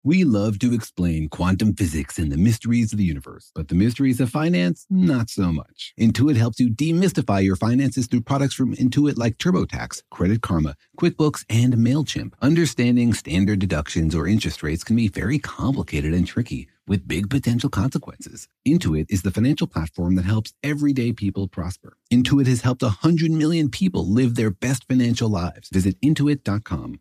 We love to explain quantum physics and the mysteries of the universe, but the mysteries of finance, not so much. Intuit helps you demystify your finances through products from Intuit like TurboTax, Credit Karma, QuickBooks, and MailChimp. Understanding standard deductions or interest rates can be very complicated and tricky, with big potential consequences. Intuit is the financial platform that helps everyday people prosper. Intuit has helped 100 million people live their best financial lives. Visit Intuit.com,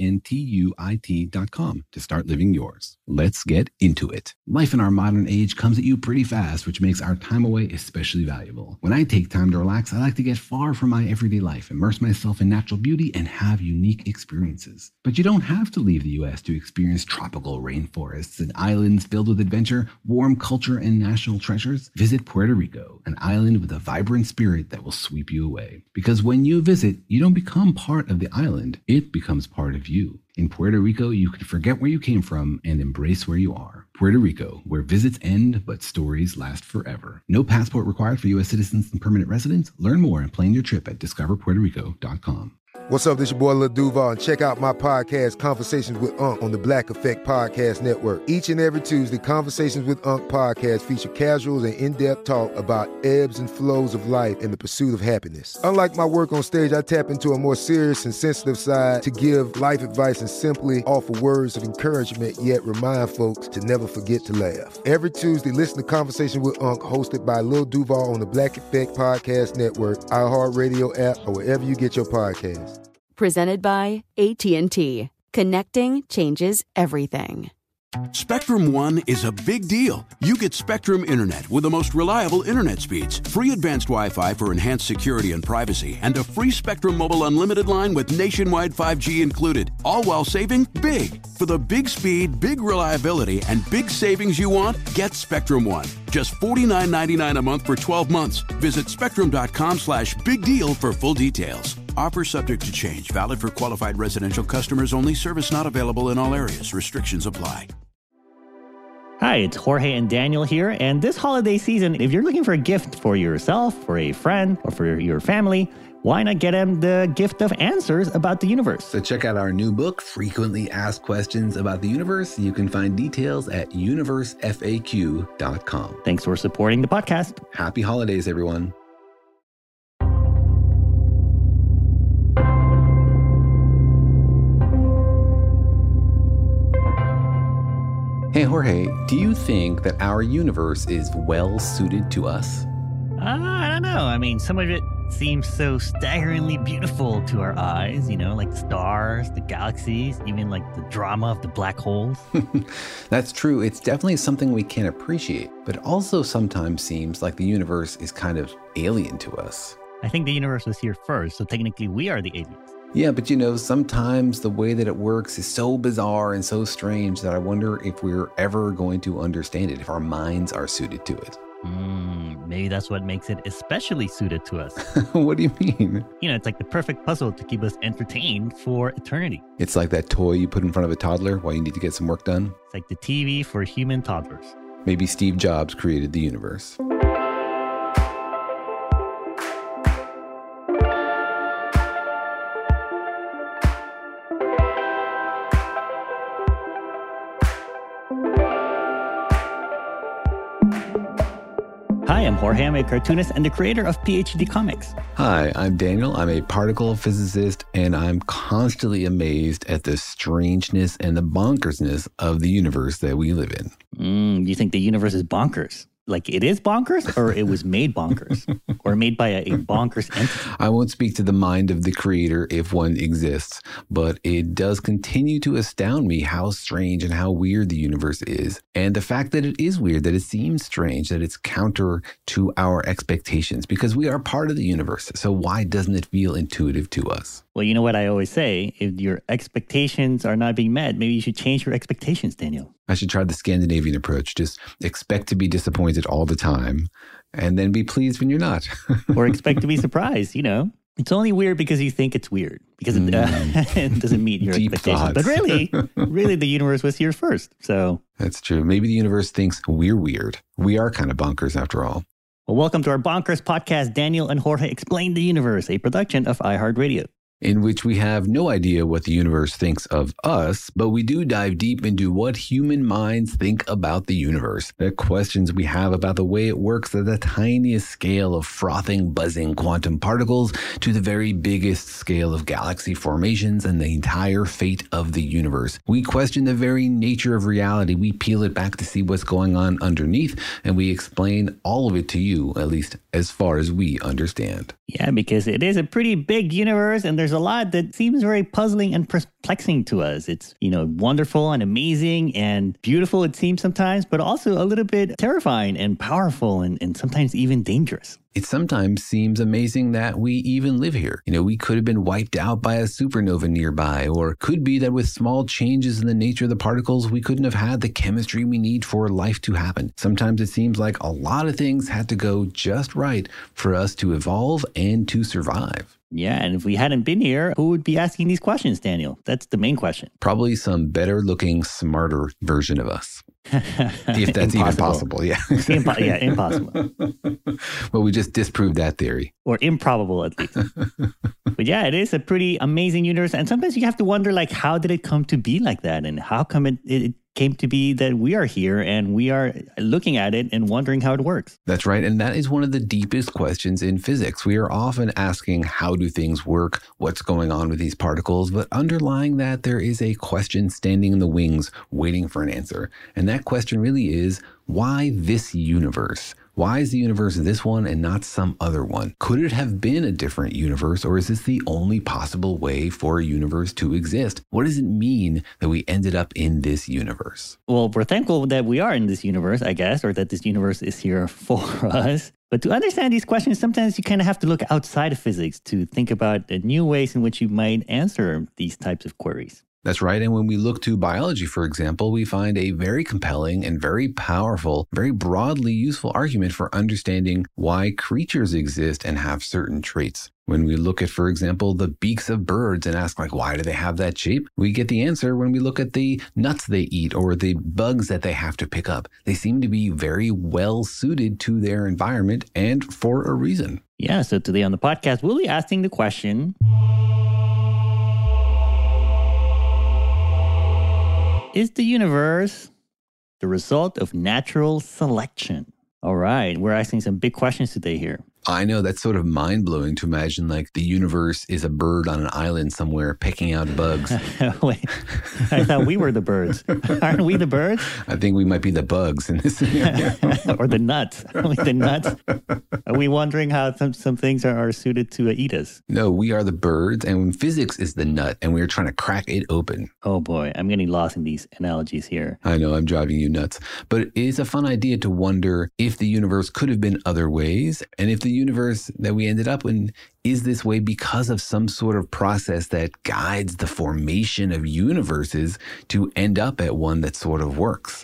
Intuit.com, to start living yours. Let's get into it. Life in our modern age comes at you pretty fast, which makes our time away especially valuable. When I take time to relax, I like to get far from my everyday life, immerse myself in natural beauty, and have unique experiences. But you don't have to leave the U.S. to experience tropical rainforests and islands filled with adventure, warm culture, and national treasures. Visit Puerto Rico, an island with a vibrant spirit that will sweep you away. Because when you visit, you don't become part of the island, it becomes part of you. In Puerto Rico, you can forget where you came from and embrace where you are. Puerto Rico, where visits end, but stories last forever. No passport required for U.S. citizens and permanent residents. Learn more and plan your trip at discoverpuertorico.com. What's up, this your boy Lil Duval, and check out my podcast, Conversations with Unc, on the Black Effect Podcast Network. Each and every Tuesday, Conversations with Unc podcast feature casuals and in-depth talk about ebbs and flows of life and the pursuit of happiness. Unlike my work on stage, I tap into a more serious and sensitive side to give life advice and simply offer words of encouragement, yet remind folks to never forget to laugh. Every Tuesday, listen to Conversation with Unc, hosted by Lil Duval on the Black Effect Podcast Network, iHeartRadio app, or wherever you get your podcasts. Presented by AT&T. Connecting changes everything. Spectrum One is a big deal. You get Spectrum Internet with the most reliable internet speeds, free advanced Wi-Fi for enhanced security and privacy, and a free Spectrum Mobile Unlimited line with nationwide 5G included, all while saving big. For the big speed, big reliability, and big savings you want, get Spectrum One. Just $49.99 a month for 12 months. Visit spectrum.com/big deal for full details. Offer subject to change. Valid for qualified residential customers only. Service not available in all areas. Restrictions apply. Hi, it's Jorge and Daniel here. And this holiday season, if you're looking for a gift for yourself, for a friend, or for your family, why not get them the gift of answers about the universe? So check out our new book, Frequently Asked Questions About the Universe. You can find details at universefaq.com. Thanks for supporting the podcast. Happy holidays, everyone. Hey, Jorge, do you think that our universe is well suited to us? I don't know. I mean, some of it seems so staggeringly beautiful to our eyes, you know, like the stars, the galaxies, even like the drama of the black holes. That's true. It's definitely something we can appreciate, but it also sometimes seems like the universe is kind of alien to us. I think the universe was here first, so technically we are the aliens. Yeah, but you know, sometimes the way that it works is so bizarre and so strange that I wonder if we're ever going to understand it, if our minds are suited to it. Maybe that's what makes it especially suited to us. What do you mean? You know, it's like the perfect puzzle to keep us entertained for eternity. It's like that toy you put in front of a toddler while you need to get some work done. It's like the TV for human toddlers. Maybe Steve Jobs created the universe. Hi, I'm Jorge. I'm a cartoonist and the creator of PhD Comics. Hi, I'm Daniel. I'm a particle physicist, and I'm constantly amazed at the strangeness and the bonkersness of the universe that we live in. You think the universe is bonkers? Like it is bonkers, or it was made bonkers, or made by a bonkers entity? I won't speak to the mind of the creator if one exists, but it does continue to astound me how strange and how weird the universe is. And the fact that it is weird, that it seems strange, that it's counter to our expectations, because we are part of the universe. So why doesn't it feel intuitive to us? Well, you know what I always say, if your expectations are not being met, maybe you should change your expectations, Daniel. I should try the Scandinavian approach. Just expect to be disappointed all the time and then be pleased when you're not. Or expect to be surprised, you know. It's only weird because you think it's weird, because it doesn't meet your Deep expectations. thoughts. But really the universe was here first. So that's true. Maybe the universe thinks we're weird. We are kind of bonkers after all. Well, welcome to our Bonkers podcast, Daniel and Jorge Explain the Universe, a production of iHeartRadio. in which we have no idea what the universe thinks of us, but we do dive deep into what human minds think about the universe, the questions we have about the way it works at the tiniest scale of frothing, buzzing quantum particles to the very biggest scale of galaxy formations and the entire fate of the universe. We question the very nature of reality. We peel it back to see what's going on underneath, and we explain all of it to you, at least as far as we understand. Yeah, because it is a pretty big universe and there's a lot that seems very puzzling and perplexing to us. It's, wonderful and amazing and beautiful, it seems sometimes, but also a little bit terrifying and powerful and sometimes even dangerous. It sometimes seems amazing that we even live here. We could have been wiped out by a supernova nearby, or could be that with small changes in the nature of the particles, we couldn't have had the chemistry we need for life to happen. Sometimes it seems like a lot of things had to go just right for us to evolve and to survive. Yeah, and if we hadn't been here, who would be asking these questions, Daniel? That's the main question. Probably some better looking, smarter version of us. If that's even possible. Yeah. Exactly. Impossible. Well, we just disproved that theory. Or improbable, at least. But yeah, it is a pretty amazing universe. And sometimes you have to wonder, how did it come to be like that? And how come it came to be that we are here and we are looking at it and wondering how it works? That's right. And that is one of the deepest questions in physics. We are often asking, how do things work? What's going on with these particles? But underlying that, there is a question standing in the wings waiting for an answer. And that question really is, why this universe? Why is the universe this one and not some other one? Could it have been a different universe, or is this the only possible way for a universe to exist? What does it mean that we ended up in this universe? Well, we're thankful that we are in this universe, I guess, or that this universe is here for us. But to understand these questions, sometimes you kind of have to look outside of physics to think about the new ways in which you might answer these types of queries. That's right. And when we look to biology, for example, we find a very compelling and very powerful, very broadly useful argument for understanding why creatures exist and have certain traits. When we look at, for example, the beaks of birds and ask, why do they have that shape? We get the answer when we look at the nuts they eat or the bugs that they have to pick up. They seem to be very well suited to their environment and for a reason. Yeah, so today on the podcast, we'll be asking the question, is the universe the result of natural selection? All right, we're asking some big questions today here. I know, that's sort of mind-blowing to imagine the universe is a bird on an island somewhere picking out bugs. Wait, I thought we were the birds. Aren't we the birds? I think we might be the bugs in this scenario. Or the nuts. Are we the nuts? Are we wondering how some things are suited to eat us? No, we are the birds, and physics is the nut, and we're trying to crack it open. Oh boy, I'm getting lost in these analogies here. I know, I'm driving you nuts. But it is a fun idea to wonder if the universe could have been other ways, and if the universe that we ended up in is this way because of some sort of process that guides the formation of universes to end up at one that sort of works.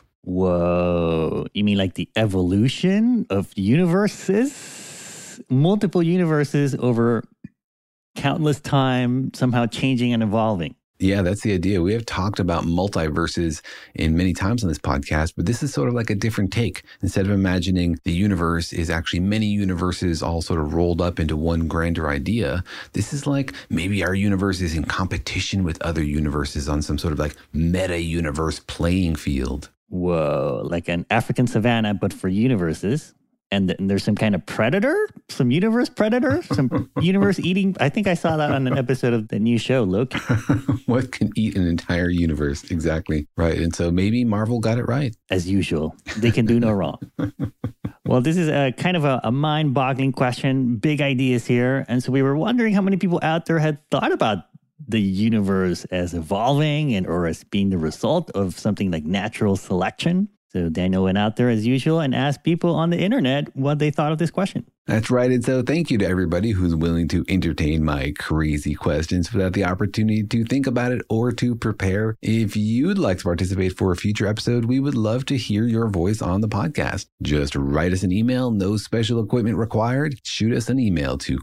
Whoa. You mean like the evolution of universes? Multiple universes over countless time, somehow changing and evolving. Yeah, that's the idea. We have talked about multiverses in many times on this podcast, but this is sort of like a different take. Instead of imagining the universe is actually many universes all sort of rolled up into one grander idea, this is like maybe our universe is in competition with other universes on some sort of meta-universe playing field. Whoa, like an African savanna, but for universes. And there's some kind of predator, some universe predator, some universe eating. I think I saw that on an episode of the new show, Loki. What can eat an entire universe? Exactly. Right. And so maybe Marvel got it right. As usual. They can do no wrong. Well, this is a kind of a mind-boggling question, big ideas here. And so we were wondering how many people out there had thought about the universe as evolving or as being the result of something like natural selection. So Daniel went out there as usual and asked people on the internet what they thought of this question. That's right. And so thank you to everybody who's willing to entertain my crazy questions without the opportunity to think about it or to prepare. If you'd like to participate for a future episode, we would love to hear your voice on the podcast. Just write us an email, no special equipment required. Shoot us an email to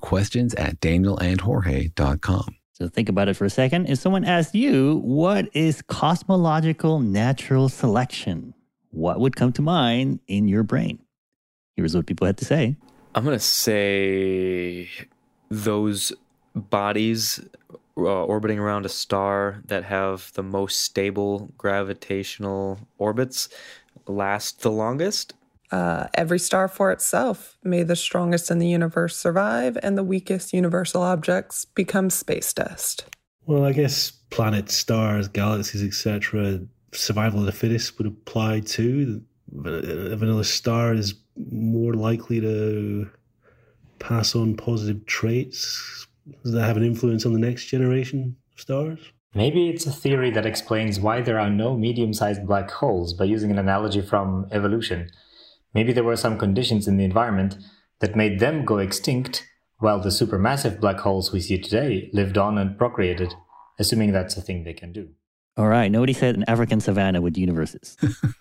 questions@danielandjorge.com. So think about it for a second. If someone asked you, what is cosmological natural selection? What would come to mind in your brain? Here's what people had to say. I'm going to say those bodies orbiting around a star that have the most stable gravitational orbits last the longest? Every star for itself. May the strongest in the universe survive, and the weakest universal objects become space dust. Well, I guess planets, stars, galaxies, etc., survival of the fittest would apply to. A vanilla star is more likely to pass on positive traits. Does that have an influence on the next generation of stars? Maybe it's a theory that explains why there are no medium-sized black holes by using an analogy from evolution. Maybe there were some conditions in the environment that made them go extinct, while the supermassive black holes we see today lived on and procreated, assuming that's a thing they can do. All right. Nobody said an African savanna with universes.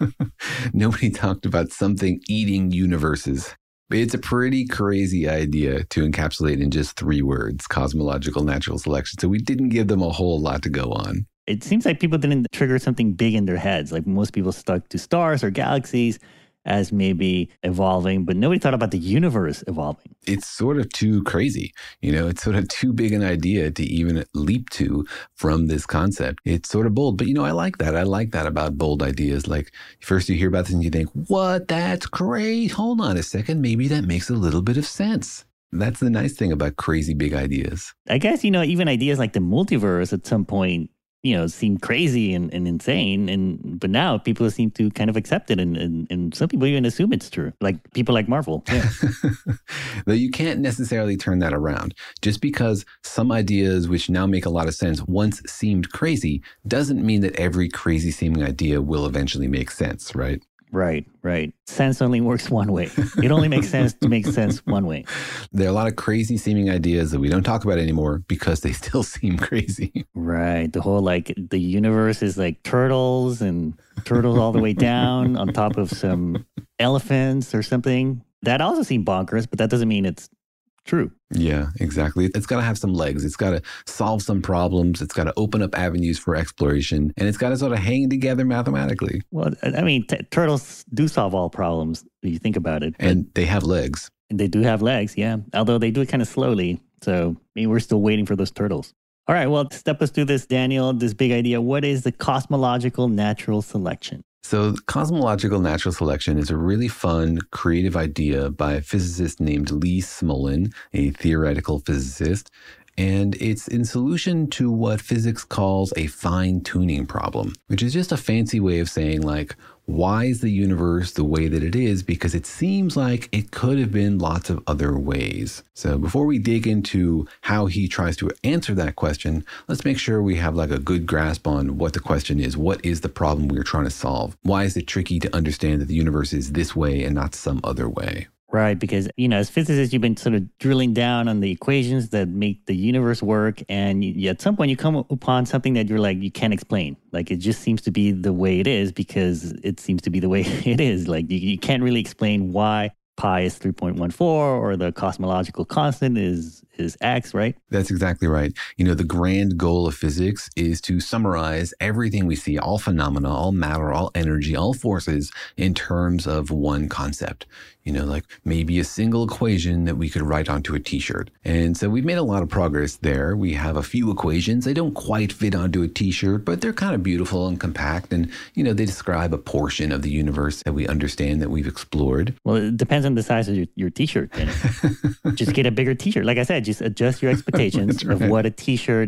Nobody talked about something eating universes. It's a pretty crazy idea to encapsulate in just 3 words, cosmological natural selection. So we didn't give them a whole lot to go on. It seems like people didn't trigger something big in their heads. Like most people stuck to stars or galaxies as maybe evolving, but nobody thought about the universe evolving. It's sort of too crazy. It's sort of too big an idea to even leap to from this concept. It's sort of bold, but I like that. I like that about bold ideas. Like first you hear about this and you think, what? That's great. Hold on a second. Maybe that makes a little bit of sense. That's the nice thing about crazy big ideas. I guess, even ideas like the multiverse at some point, seem crazy and insane. But now people seem to kind of accept it. And some people even assume it's true. Like people like Marvel. Yeah. Though you can't necessarily turn that around. Just because some ideas which now make a lot of sense once seemed crazy doesn't mean that every crazy seeming idea will eventually make sense, right? Right. Sense only works one way. It only makes sense to make sense one way. There are a lot of crazy seeming ideas that we don't talk about anymore because they still seem crazy. Right. The whole the universe is like turtles and turtles all the way down on top of some elephants or something. That also seemed bonkers, but that doesn't mean it's true. Yeah, exactly. It's got to have some legs. It's got to solve some problems. It's got to open up avenues for exploration. And it's got to sort of hang together mathematically. Well, I mean, turtles do solve all problems if you think about it. And they have legs. And they do have legs, yeah. Although they do it kind of slowly. So maybe we're still waiting for those turtles. All right, well, step us through this, Daniel, this big idea. What is the cosmological natural selection? So cosmological natural selection is a really fun, creative idea by a physicist named Lee Smolin, a theoretical physicist. And it's in solution to what physics calls a fine-tuning problem, which is just a fancy way of saying why is the universe the way that it is? Because it seems like it could have been lots of other ways. So before we dig into how he tries to answer that question, let's make sure we have a good grasp on what the question is. What is the problem we're trying to solve? Why is it tricky to understand that the universe is this way and not some other way? Right, because, as physicists, you've been sort of drilling down on the equations that make the universe work. And at some point, you come upon something that you're you can't explain. It just seems to be the way it is because it seems to be the way it is. You can't really explain why pi is 3.14 or the cosmological constant is X, right? That's exactly right. The grand goal of physics is to summarize everything we see, all phenomena, all matter, all energy, all forces in terms of one concept. Maybe a single equation that we could write onto a t-shirt. And so we've made a lot of progress there. We have a few equations. They don't quite fit onto a t-shirt, but they're kind of beautiful and compact. And, they describe a portion of the universe that we understand, that we've explored. Well, it depends on the size of your t-shirt. Just get a bigger t-shirt. Like I said, just adjust your expectations of what a t-shirt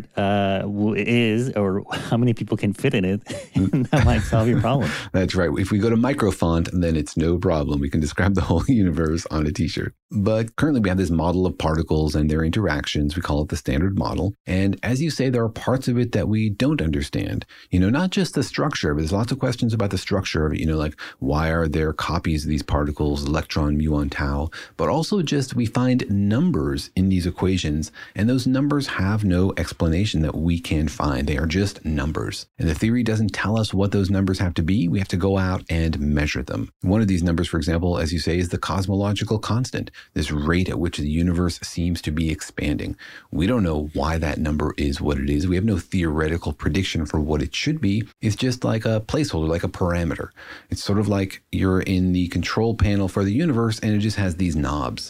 is or how many people can fit in it. And that might solve your problem. That's right. If we go to microfont, then it's no problem. We can describe the whole universe on a t-shirt. But currently we have this model of particles and their interactions. We call it the Standard Model. And as you say, there are parts of it that we don't understand. Not just the structure, but there's lots of questions about the structure of it. Why are there copies of these particles, electron, muon, tau? But also just we find numbers in these equations, and those numbers have no explanation that we can find. They are just numbers. And the theory doesn't tell us what those numbers have to be. We have to go out and measure them. One of these numbers, for example, as you say, is the cosmological constant, this rate at which the universe seems to be expanding. We don't know why that number is what it is. We have no theoretical prediction for what it should be. It's just like a placeholder, like a parameter. It's sort of like you're in the control panel for the universe and it just has these knobs.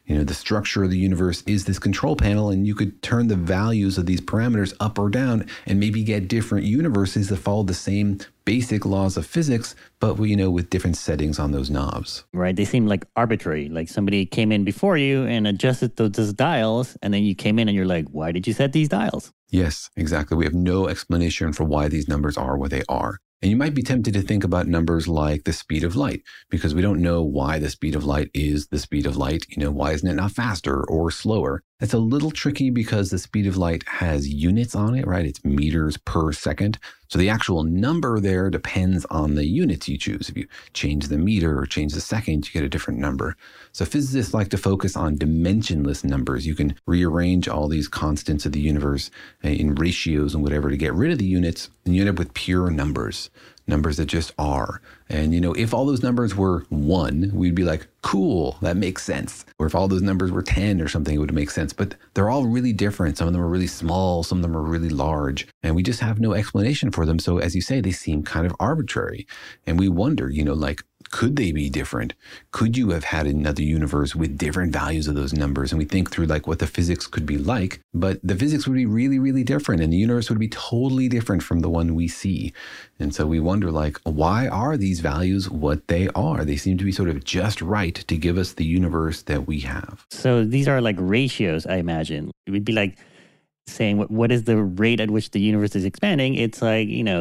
The structure of the universe is this control panel, and you could turn the values of these parameters up or down and maybe get different universes that follow the same basic laws of physics, but with different settings on those knobs. Right. They seem like arbitrary. Like somebody came in before you and adjusted those dials, and then you came in and you're like, why did you set these dials? Yes, exactly. We have no explanation for why these numbers are what they are. And you might be tempted to think about numbers like the speed of light, because we don't know why the speed of light is the speed of light. Why isn't it not faster or slower? That's a little tricky because the speed of light has units on it, right? It's meters per second. So the actual number there depends on the units you choose. If you change the meter or change the second, you get a different number. So physicists like to focus on dimensionless numbers. You can rearrange all these constants of the universe in ratios and whatever to get rid of the units, and you end up with pure numbers that just are. And, if all those numbers were 1, we'd be like, cool, that makes sense. Or if all those numbers were 10 or something, it would make sense. But they're all really different. Some of them are really small. Some of them are really large. And we just have no explanation for them. So as you say, they seem kind of arbitrary. And we wonder, could they be different? Could you have had another universe with different values of those numbers? And we think through what the physics could be like, but the physics would be really, really different, and the universe would be totally different from the one we see. And so we wonder, why are these values what they are? They seem to be sort of just right to give us the universe that we have. So these are like ratios, I imagine. It would be like saying what is the rate at which the universe is expanding? It's like, the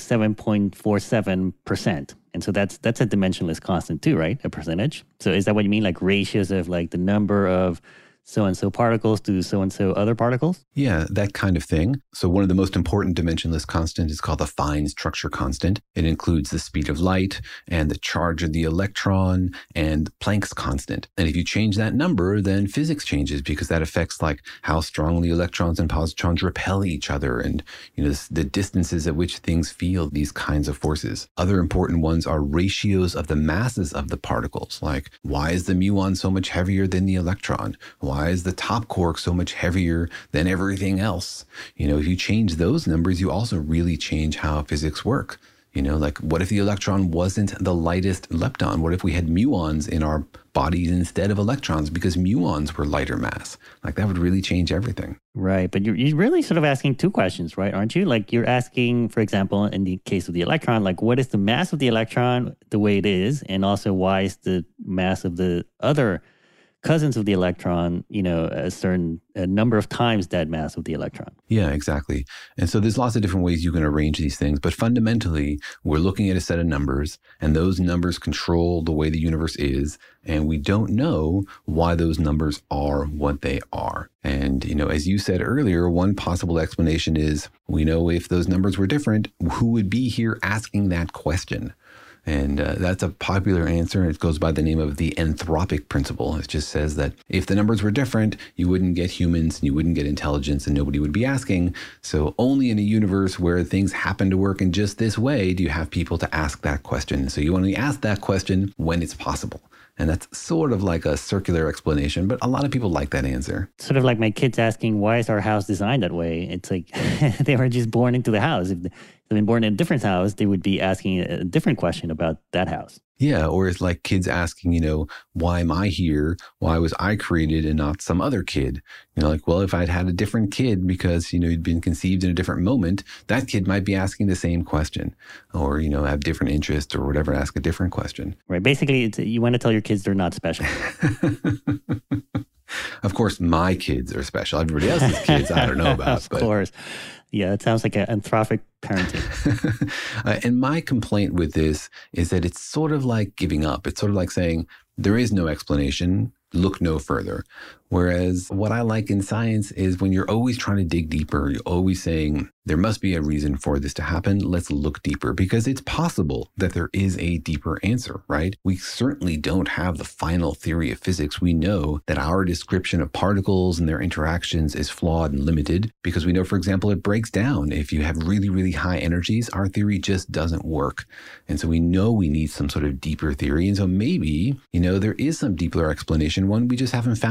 7.47%. And so that's a dimensionless constant too, right? A percentage. So is that what you mean? Like ratios of the number of so-and-so particles to so-and-so other particles? Yeah, that kind of thing. So one of the most important dimensionless constants is called the fine structure constant. It includes the speed of light and the charge of the electron and Planck's constant. And if you change that number, then physics changes, because that affects how strongly electrons and positrons repel each other, and the distances at which things feel these kinds of forces. Other important ones are ratios of the masses of the particles, like why is the muon so much heavier than the electron? Why is the top quark so much heavier than everything else? If you change those numbers, you also really change how physics work. What if the electron wasn't the lightest lepton? What if we had muons in our bodies instead of electrons because muons were lighter mass? That would really change everything. Right. But you're really sort of asking two questions, right? Aren't you? You're asking, for example, in the case of the electron, what is the mass of the electron the way it is? And also, why is the mass of the other cousins of the electron, a certain number of times that mass of the electron? Yeah, exactly. And so there's lots of different ways you can arrange these things, but fundamentally, we're looking at a set of numbers, and those numbers control the way the universe is, and we don't know why those numbers are what they are. And, as you said earlier, one possible explanation is we know if those numbers were different, who would be here asking that question? And that's a popular answer. It goes by the name of the anthropic principle. It just says that if the numbers were different, you wouldn't get humans and you wouldn't get intelligence and nobody would be asking. So only in a universe where things happen to work in just this way do you have people to ask that question. So you only ask that question when it's possible. And that's sort of like a circular explanation, but a lot of people like that answer. Sort of like my kids asking, why is our house designed that way? It's like they were just born into the house. If they'd been born in a different house, they would be asking a different question about that house. Yeah, or it's like kids asking, why am I here? Why was I created and not some other kid? Well, if I'd had a different kid because, you'd been conceived in a different moment, that kid might be asking the same question, or, have different interests or whatever, ask a different question. Right. Basically, you want to tell your kids they're not special. Of course, my kids are special. Everybody else's kids, I don't know about. Of course. Yeah, it sounds like an anthropic parenting. And my complaint with this is that it's sort of like giving up. It's sort of like saying, there is no explanation, look no further. Whereas what I like in science is when you're always trying to dig deeper, you're always saying, there must be a reason for this to happen. Let's look deeper, because it's possible that there is a deeper answer, right? We certainly don't have the final theory of physics. We know that our description of particles and their interactions is flawed and limited because we know, for example, it breaks down. If you have really, really high energies, our theory just doesn't work. And so we know we need some sort of deeper theory. And so maybe, there is some deeper explanation, one we just haven't found yet.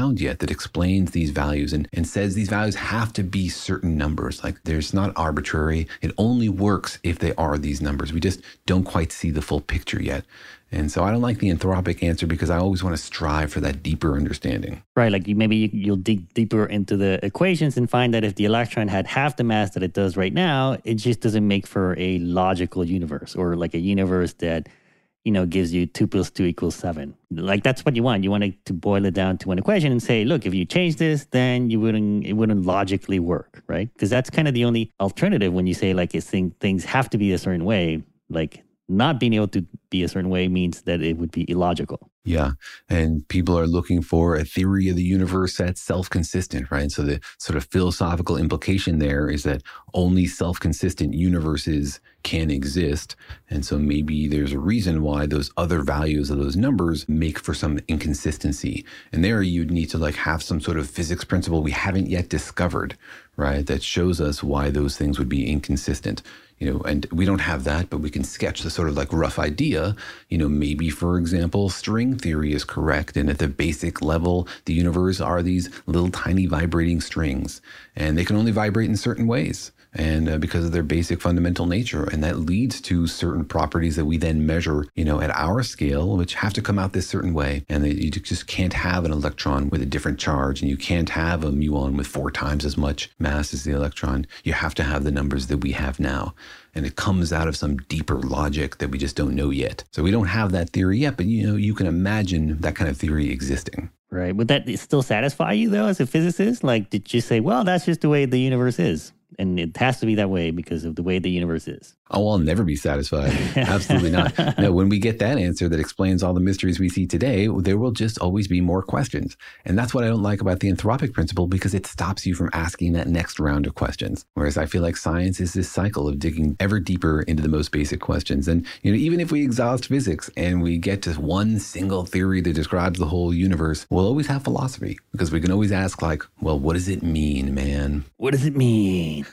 that explains these values and says these values have to be certain numbers. Like there's not arbitrary. It only works if they are these numbers. We just don't quite see the full picture yet. And so I don't like the anthropic answer because I always want to strive for that deeper understanding. Right, like you'll dig deeper into the equations and find that if the electron had half the mass that it does right now, it just doesn't make for a logical universe, or like a universe that, gives you 2 + 2 = 7. Like that's what you want. You want to boil it down to one equation and say, look, if you change this, then it wouldn't logically work, right? Because that's kind of the only alternative when you say like things have to be a certain way. Like not being able to be a certain way means that it would be illogical. Yeah. And people are looking for a theory of the universe that's self-consistent, right? So the sort of philosophical implication there is that only self-consistent universes can exist. And so maybe there's a reason why those other values of those numbers make for some inconsistency. And there you'd need to like have some sort of physics principle we haven't yet discovered, right? That shows us why those things would be inconsistent. And we don't have that, but we can sketch the sort of like rough idea. Maybe, for example, string theory is correct. And at the basic level, the universe are these little tiny vibrating strings, and they can only vibrate in certain ways. And because of their basic fundamental nature. And that leads to certain properties that we then measure, at our scale, which have to come out this certain way. And you just can't have an electron with a different charge, and you can't have a muon with 4 times as much mass as the electron. You have to have the numbers that we have now. And it comes out of some deeper logic that we just don't know yet. So we don't have that theory yet, but you can imagine that kind of theory existing. Right. Would that still satisfy you, though, as a physicist? Like, did you say, well, that's just the way the universe is, and it has to be that way because of the way the universe is? Oh, I'll never be satisfied. Absolutely not. No, when we get that answer that explains all the mysteries we see today, there will just always be more questions. And that's what I don't like about the anthropic principle, because it stops you from asking that next round of questions. Whereas I feel like science is this cycle of digging ever deeper into the most basic questions. And, even if we exhaust physics and we get to one single theory that describes the whole universe, we'll always have philosophy, because we can always ask like, well, what does it mean, man? What does it mean?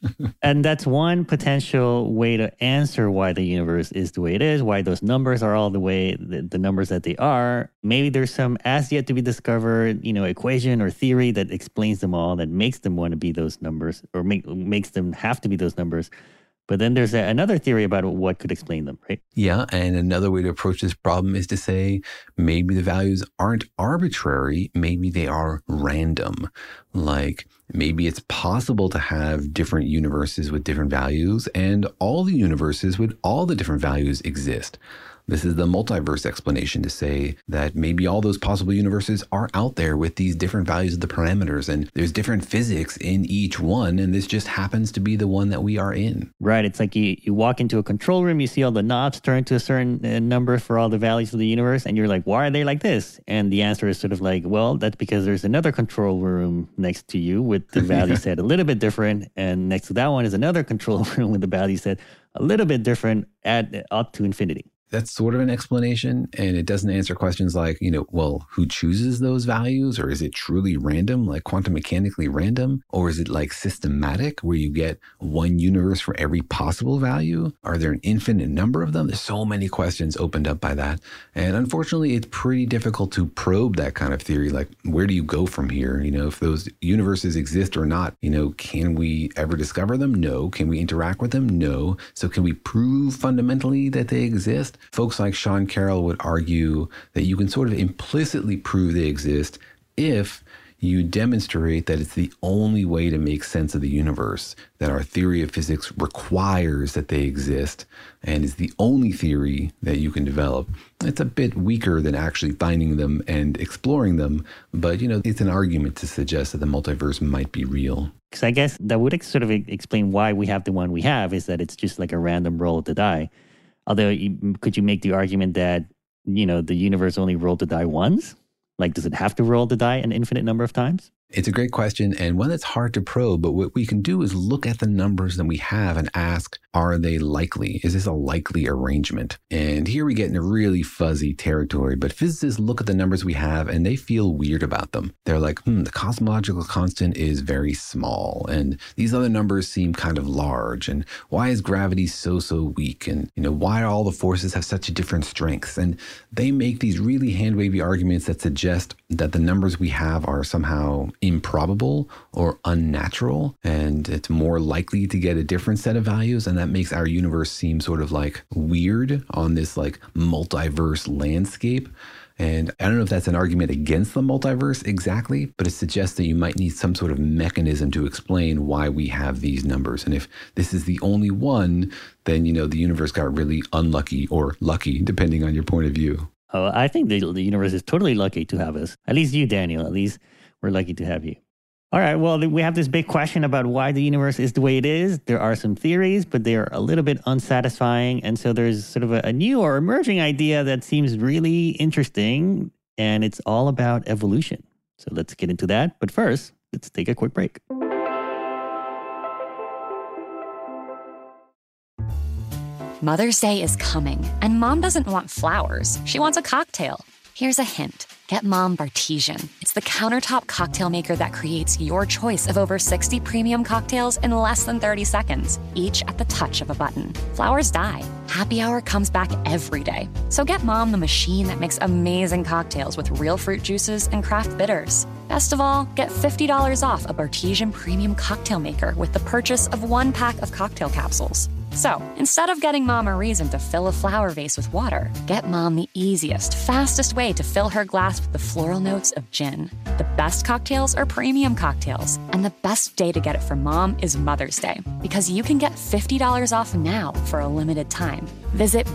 And that's one potential way to answer why the universe is the way it is, why those numbers are all the way, the numbers that they are. Maybe there's some as yet to be discovered, equation or theory that explains them all, that makes them want to be those numbers, or makes them have to be those numbers. But then there's another theory about what could explain them, right? Yeah, and another way to approach this problem is to say maybe the values aren't arbitrary, maybe they are random. Like maybe it's possible to have different universes with different values, and all the universes with all the different values exist. This is the multiverse explanation, to say that maybe all those possible universes are out there with these different values of the parameters, and there's different physics in each one, and this just happens to be the one that we are in. Right. It's like you walk into a control room, you see all the knobs turn to a certain number for all the values of the universe, and you're like, why are they like this? And the answer is sort of like, well, that's because there's another control room next to you with the value set a little bit different, and next to that one is another control room with the value set a little bit different up to infinity. That's sort of an explanation, and it doesn't answer questions like, well, who chooses those values? Or is it truly random, like quantum mechanically random? Or is it like systematic, where you get one universe for every possible value? Are there an infinite number of them? There's so many questions opened up by that. And unfortunately, it's pretty difficult to probe that kind of theory. Like, where do you go from here? If those universes exist or not, can we ever discover them? No. Can we interact with them? No. So can we prove fundamentally that they exist? Folks like Sean Carroll would argue that you can sort of implicitly prove they exist if you demonstrate that it's the only way to make sense of the universe, that our theory of physics requires that they exist and is the only theory that you can develop. It's a bit weaker than actually finding them and exploring them, but it's an argument to suggest that the multiverse might be real. Because I guess that would sort of explain why we have the one we have, is that it's just like a random roll of the die. Although, could you make the argument that, the universe only rolled the die once? Like, does it have to roll the die an infinite number of times? It's a great question, and one that's hard to probe, but what we can do is look at the numbers that we have and ask, Are they likely? Is this a likely arrangement? And here we get into really fuzzy territory, but physicists look at the numbers we have and they feel weird about them. They're like, the cosmological constant is very small, and these other numbers seem kind of large, and why is gravity so weak? And, why all the forces have such a different strengths? And they make these really hand-wavy arguments that suggest that the numbers we have are somehow improbable or unnatural, and it's more likely to get a different set of values, and that makes our universe seem sort of like weird on this like multiverse landscape. And I don't know if that's an argument against the multiverse exactly, but it suggests that you might need some sort of mechanism to explain why we have these numbers. And if this is the only one, then, the universe got really unlucky or lucky, depending on your point of view. Oh, I think the universe is totally lucky to have us. At least you, Daniel. At least we're lucky to have you. All right, well, we have this big question about why the universe is the way it is. There are some theories, but they are a little bit unsatisfying. And so there's sort of a new or emerging idea that seems really interesting, and it's all about evolution. So let's get into that. But first, let's take a quick break. Mother's Day is coming, and Mom doesn't want flowers. She wants a cocktail. Here's a hint. Get Mom Bartesian. It's the countertop cocktail maker that creates your choice of over 60 premium cocktails in less than 30 seconds, each at the touch of a button. Flowers die. Happy Hour comes back every day. So get Mom the machine that makes amazing cocktails with real fruit juices and craft bitters. Best of all, get $50 off a Bartesian premium cocktail maker with the purchase of 1 pack of cocktail capsules. So, instead of getting Mom a reason to fill a flower vase with water, get Mom the easiest, fastest way to fill her glass with the floral notes of gin. The best cocktails are premium cocktails, and the best day to get it for Mom is Mother's Day, because you can get $50 off now for a limited time. Visit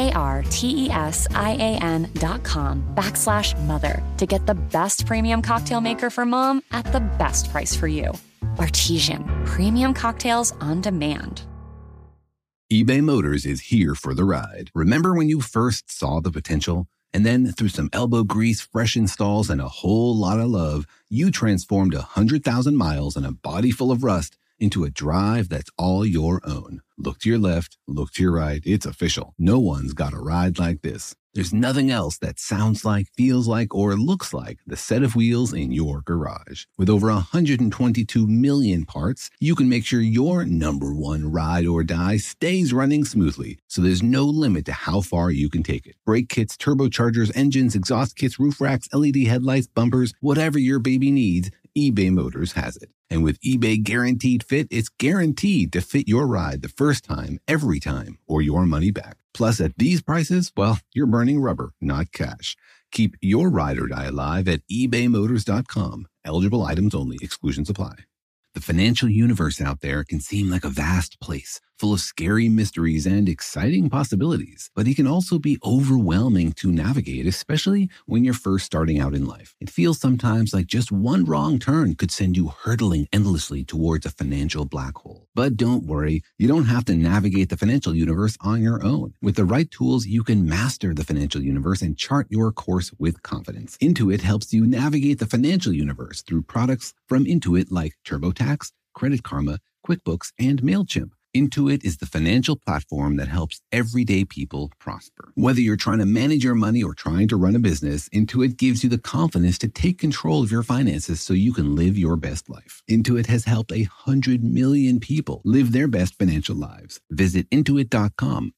BARTESIAN.com/mother to get the best premium cocktail maker for Mom at the best price for you. Bartesian, premium cocktails on demand. eBay Motors is here for the ride. Remember when you first saw the potential? And then through some elbow grease, fresh installs, and a whole lot of love, you transformed 100,000 miles and a body full of rust into a drive that's all your own. Look to your left, look to your right. It's official. No one's got a ride like this. There's nothing else that sounds like, feels like, or looks like the set of wheels in your garage. With over 122 million parts, you can make sure your number one ride or die stays running smoothly, so there's no limit to how far you can take it. Brake kits, turbochargers, engines, exhaust kits, roof racks, LED headlights, bumpers, whatever your baby needs, eBay Motors has it. And with eBay Guaranteed Fit, it's guaranteed to fit your ride the first time, every time, or your money back. Plus, at these prices, well, you're burning rubber, not cash. Keep your ride or die alive at ebaymotors.com. Eligible items only. Exclusions apply. The financial universe out there can seem like a vast place, full of scary mysteries and exciting possibilities, but it can also be overwhelming to navigate, especially when you're first starting out in life. It feels sometimes like just one wrong turn could send you hurtling endlessly towards a financial black hole. But don't worry, you don't have to navigate the financial universe on your own. With the right tools, you can master the financial universe and chart your course with confidence. Intuit helps you navigate the financial universe through products from Intuit like TurboTax, Credit Karma, QuickBooks, and MailChimp. Intuit is the financial platform that helps everyday people prosper. Whether you're trying to manage your money or trying to run a business, Intuit gives you the confidence to take control of your finances so you can live your best life. Intuit has helped 100 million people live their best financial lives. Visit Intuit.com,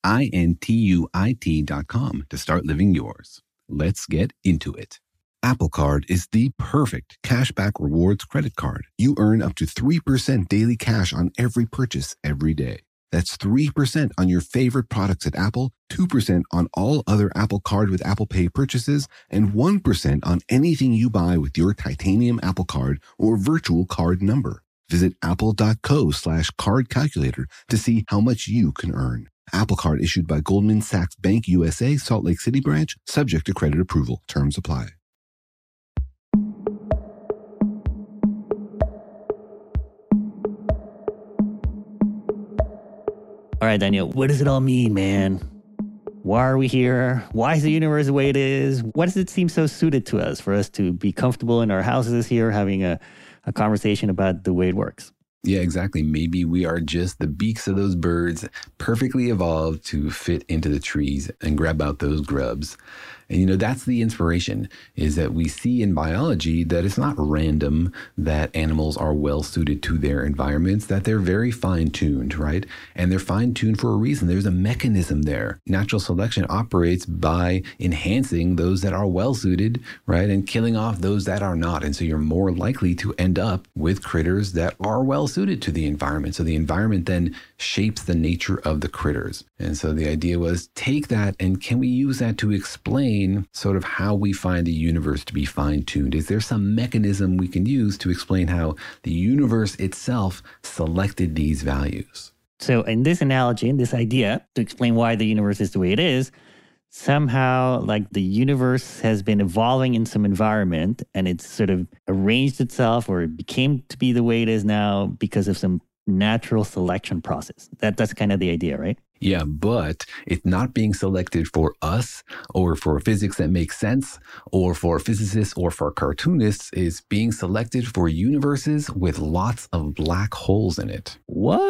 INTUIT.com, to start living yours. Let's get into it. Apple Card is the perfect cashback rewards credit card. You earn up to 3% daily cash on every purchase every day. That's 3% on your favorite products at Apple, 2% on all other Apple Card with Apple Pay purchases, and 1% on anything you buy with your titanium Apple Card or virtual card number. Visit apple.co/card calculator to see how much you can earn. Apple Card issued by Goldman Sachs Bank USA, Salt Lake City branch, subject to credit approval. Terms apply. All right, Daniel, what does it all mean, man? Why are we here? Why is the universe the way it is? Why does it seem so suited to us for us to be comfortable in our houses here having a conversation about the way it works? Yeah, exactly. Maybe we are just the beaks of those birds, perfectly evolved to fit into the trees and grab out those grubs. And, that's the inspiration, is that we see in biology that it's not random that animals are well suited to their environments, that they're very fine-tuned, right? And they're fine-tuned for a reason. There's a mechanism there. Natural selection operates by enhancing those that are well suited, right? And killing off those that are not. And so you're more likely to end up with critters that are well suited to the environment. So the environment then shapes the nature of the critters. And so the idea was, take that and can we use that to explain sort of how we find the universe to be fine-tuned? Is there some mechanism we can use to explain how the universe itself selected these values? So in this analogy, in this idea, to explain why the universe is the way it is, somehow like the universe has been evolving in some environment and it's sort of arranged itself, or it became to be the way it is now because of some natural selection process. That's kind of the idea, right? Yeah, but it's not being selected for us or for physics that makes sense or for physicists or for cartoonists. It's being selected for universes with lots of black holes in it.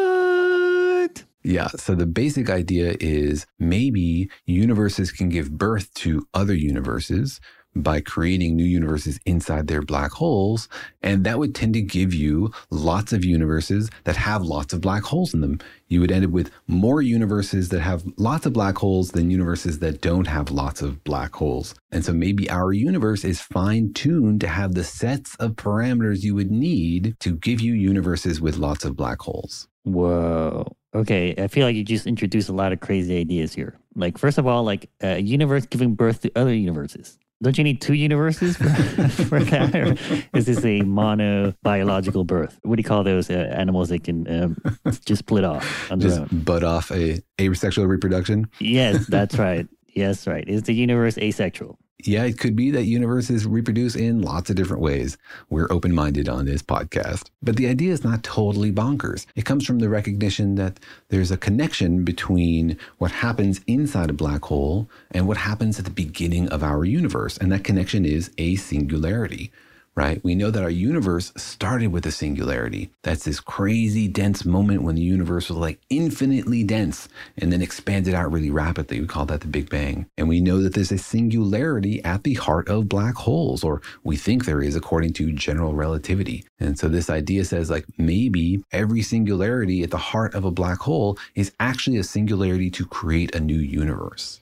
What? Yeah, so the basic idea is maybe universes can give birth to other universes by creating new universes inside their black holes. And that would tend to give you lots of universes that have lots of black holes in them. You would end up with more universes that have lots of black holes than universes that don't have lots of black holes. And so maybe our universe is fine-tuned to have the sets of parameters you would need to give you universes with lots of black holes. Whoa. Okay, I feel like you just introduced a lot of crazy ideas here. Like, first of all, like a universe giving birth to other universes. Don't you need two universes for that? Or is this a mono-biological birth? What do you call those animals that can just split off on their own? Just butt off a asexual reproduction? Yes, that's right. Yes, right. Is the universe asexual? Yeah, it could be that universes reproduce in lots of different ways. We're open-minded on this podcast. But the idea is not totally bonkers. It comes from the recognition that there's a connection between what happens inside a black hole and what happens at the beginning of our universe. And that connection is a singularity. Right? We know that our universe started with a singularity. That's this crazy dense moment when the universe was like infinitely dense and then expanded out really rapidly. We call that the Big Bang. And we know that there's a singularity at the heart of black holes, or we think there is according to general relativity. And so this idea says like maybe every singularity at the heart of a black hole is actually a singularity to create a new universe.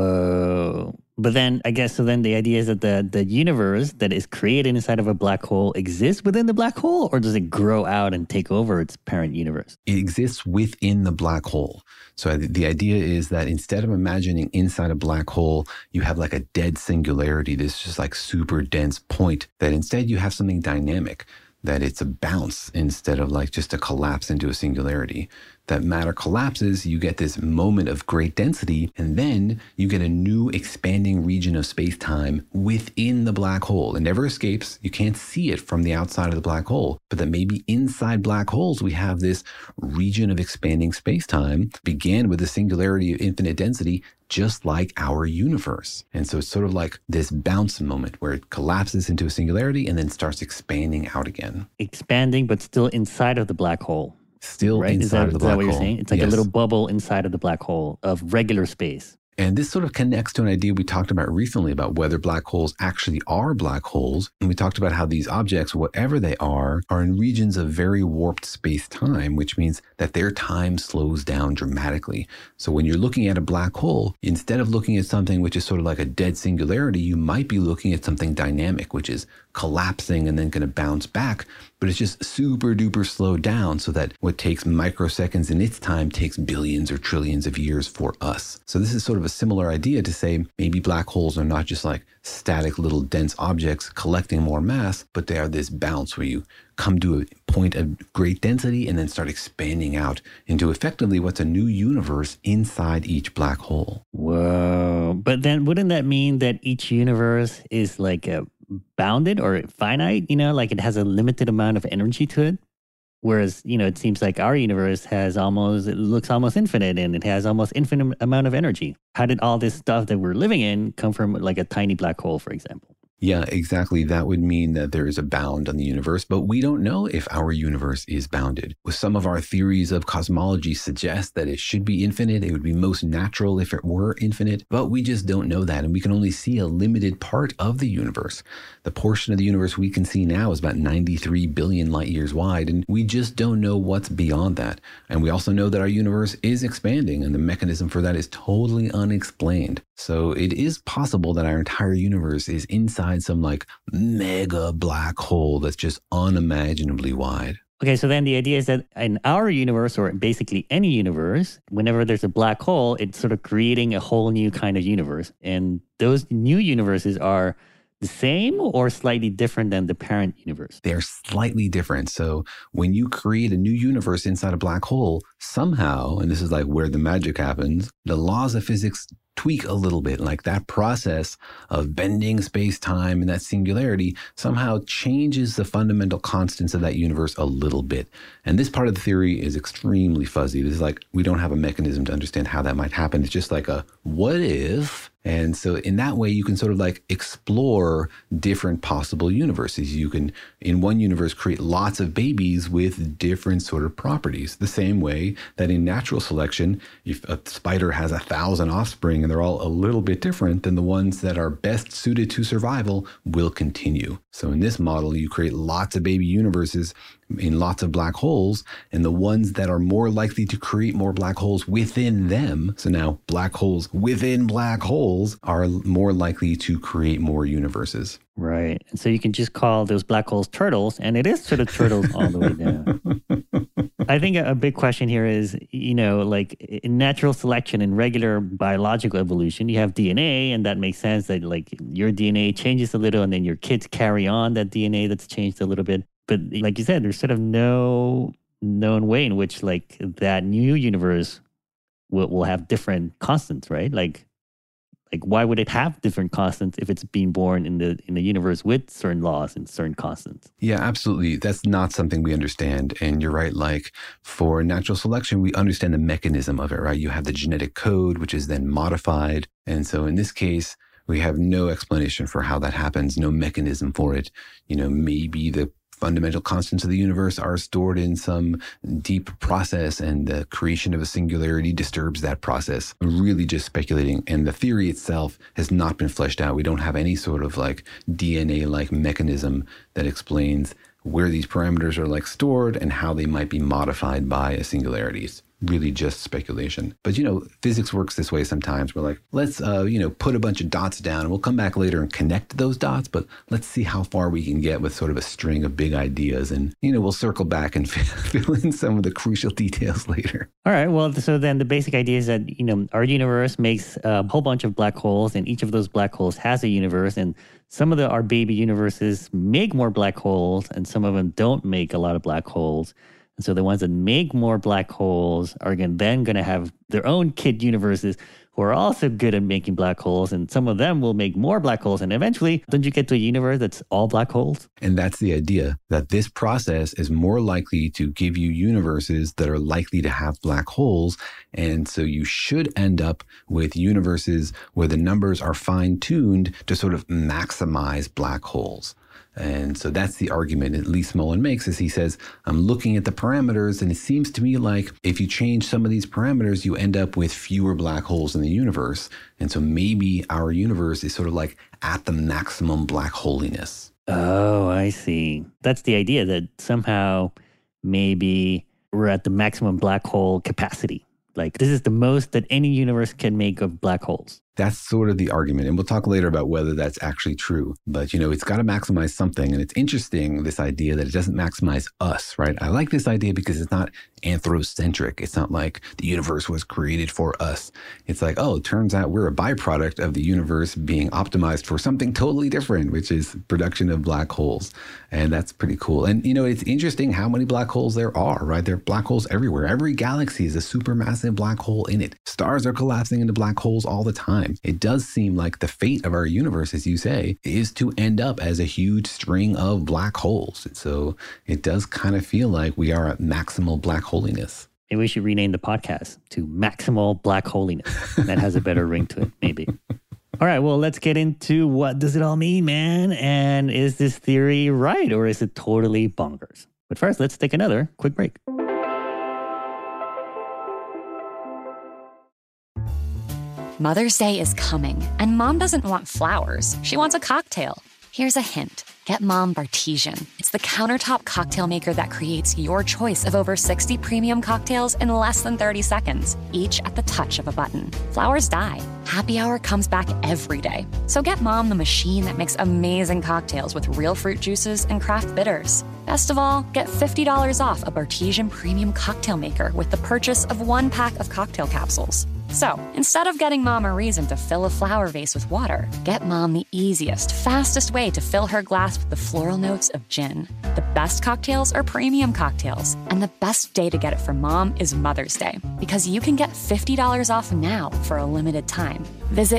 Whoa. But then I guess, so then the idea is that the universe that is created inside of a black hole exists within the black hole, or does it grow out and take over its parent universe? It exists within the black hole. So the idea is that instead of imagining inside a black hole, you have like a dead singularity, this just like super dense point, that instead you have something dynamic, that it's a bounce instead of like just a collapse into a singularity. That matter collapses, you get this moment of great density, and then you get a new expanding region of space-time within the black hole. It never escapes. You can't see it from the outside of the black hole, but that maybe inside black holes, we have this region of expanding space-time, began with a singularity of infinite density, just like our universe. And so it's sort of like this bounce moment where it collapses into a singularity and then starts expanding out again. Expanding, but still inside of the black hole. Still right? Inside of the black hole. Is that what you're saying? It's like a little bubble inside of the black hole of regular space. And this sort of connects to an idea we talked about recently about whether black holes actually are black holes. And we talked about how these objects, whatever they are in regions of very warped space-time, which means that their time slows down dramatically. So when you're looking at a black hole, instead of looking at something which is sort of like a dead singularity, you might be looking at something dynamic, which is collapsing and then going to bounce back. But it's just super duper slowed down so that what takes microseconds in its time takes billions or trillions of years for us. So this is sort of a similar idea to say maybe black holes are not just like static little dense objects collecting more mass, but they are this bounce where you come to a point of great density and then start expanding out into effectively what's a new universe inside each black hole. Whoa. But then wouldn't that mean that each universe is like a bounded or finite, like it has a limited amount of energy to it? Whereas, it seems like our universe it looks almost infinite and it has almost infinite amount of energy. How did all this stuff that we're living in come from like a tiny black hole, for example? Yeah, exactly. That would mean that there is a bound on the universe, but we don't know if our universe is bounded. Some of our theories of cosmology suggest that it should be infinite. It would be most natural if it were infinite, but we just don't know that. And we can only see a limited part of the universe. The portion of the universe we can see now is about 93 billion light years wide, and we just don't know what's beyond that. And we also know that our universe is expanding, and the mechanism for that is totally unexplained. So it is possible that our entire universe is inside some like mega black hole that's just unimaginably wide. Okay, so then the idea is that in our universe, or basically any universe, whenever there's a black hole, it's sort of creating a whole new kind of universe. And those new universes are the same or slightly different than the parent universe? They're slightly different. So when you create a new universe inside a black hole, somehow, and this is like where the magic happens, the laws of physics tweak a little bit. Like that process of bending space-time and that singularity somehow changes the fundamental constants of that universe a little bit. And this part of the theory is extremely fuzzy. This is like, we don't have a mechanism to understand how that might happen. It's just like a what if? And so in that way, you can sort of like explore different possible universes. You can, in one universe, create lots of babies with different sort of properties. The same way that in natural selection, if a spider has 1,000 offspring and they're all a little bit different, then the ones that are best suited to survival will continue. So in this model, you create lots of baby universes in lots of black holes, and the ones that are more likely to create more black holes within them, so now black holes within black holes, are more likely to create more universes. Right. And so you can just call those black holes turtles, and it is sort of turtles all the way down. I think a big question here is, like in natural selection and regular biological evolution, you have DNA, and that makes sense that like your DNA changes a little and then your kids carry on that DNA that's changed a little bit. But like you said, there's sort of no known way in which like that new universe will have different constants, right? Like why would it have different constants if it's being born in the universe with certain laws and certain constants? Yeah, absolutely. That's not something we understand. And you're right. Like for natural selection, we understand the mechanism of it, right? You have the genetic code, which is then modified. And so in this case, we have no explanation for how that happens, no mechanism for it. Maybe the fundamental constants of the universe are stored in some deep process, and the creation of a singularity disturbs that process. I'm really just speculating, and the theory itself has not been fleshed out. We don't have any sort of like DNA-like mechanism that explains where these parameters are like stored and how they might be modified by a singularity. It's really just speculation. But, physics works this way sometimes. We're like, let's, put a bunch of dots down and we'll come back later and connect those dots, but let's see how far we can get with sort of a string of big ideas. And, we'll circle back and fill in some of the crucial details later. All right. Well, so then the basic idea is that, our universe makes a whole bunch of black holes, and each of those black holes has a universe. And some of our baby universes make more black holes, and some of them don't make a lot of black holes. And so the ones that make more black holes are then going to have their own kid universes who are also good at making black holes. And some of them will make more black holes. And eventually, don't you get to a universe that's all black holes? And that's the idea, that this process is more likely to give you universes that are likely to have black holes. And so you should end up with universes where the numbers are fine-tuned to sort of maximize black holes. And so that's the argument at least Mullen makes, is he says, I'm looking at the parameters, and it seems to me like if you change some of these parameters, you end up with fewer black holes in the universe. And so maybe our universe is sort of like at the maximum black holiness. Oh, I see. That's the idea, that somehow maybe we're at the maximum black hole capacity. Like this is the most that any universe can make of black holes. That's sort of the argument. And we'll talk later about whether that's actually true. But, it's got to maximize something. And it's interesting, this idea that it doesn't maximize us, right? I like this idea because it's not anthrocentric. It's not like the universe was created for us. It's like, oh, it turns out we're a byproduct of the universe being optimized for something totally different, which is production of black holes. And that's pretty cool. And, it's interesting how many black holes there are, right? There are black holes everywhere. Every galaxy is a supermassive black hole in it. Stars are collapsing into black holes all the time. It does seem like the fate of our universe, as you say, is to end up as a huge string of black holes. So it does kind of feel like we are at maximal black holiness. Maybe we should rename the podcast to Maximal Black Holiness. That has a better ring to it, maybe. All right, well, let's get into what does it all mean, man? And is this theory right or is it totally bonkers? But first, let's take another quick break. Mother's Day is coming, and Mom doesn't want flowers. She wants a cocktail. Here's a hint. Get Mom Bartesian. It's the countertop cocktail maker that creates your choice of over 60 premium cocktails in less than 30 seconds, each at the touch of a button. Flowers die. Happy Hour comes back every day. So get Mom the machine that makes amazing cocktails with real fruit juices and craft bitters. Best of all, get $50 off a Bartesian premium cocktail maker with the purchase of 1 pack of cocktail capsules. So, instead of getting Mom a reason to fill a flower vase with water, get Mom the easiest, fastest way to fill her glass with the floral notes of gin. The best cocktails are premium cocktails, and the best day to get it for Mom is Mother's Day, because you can get $50 off now for a limited time. Visit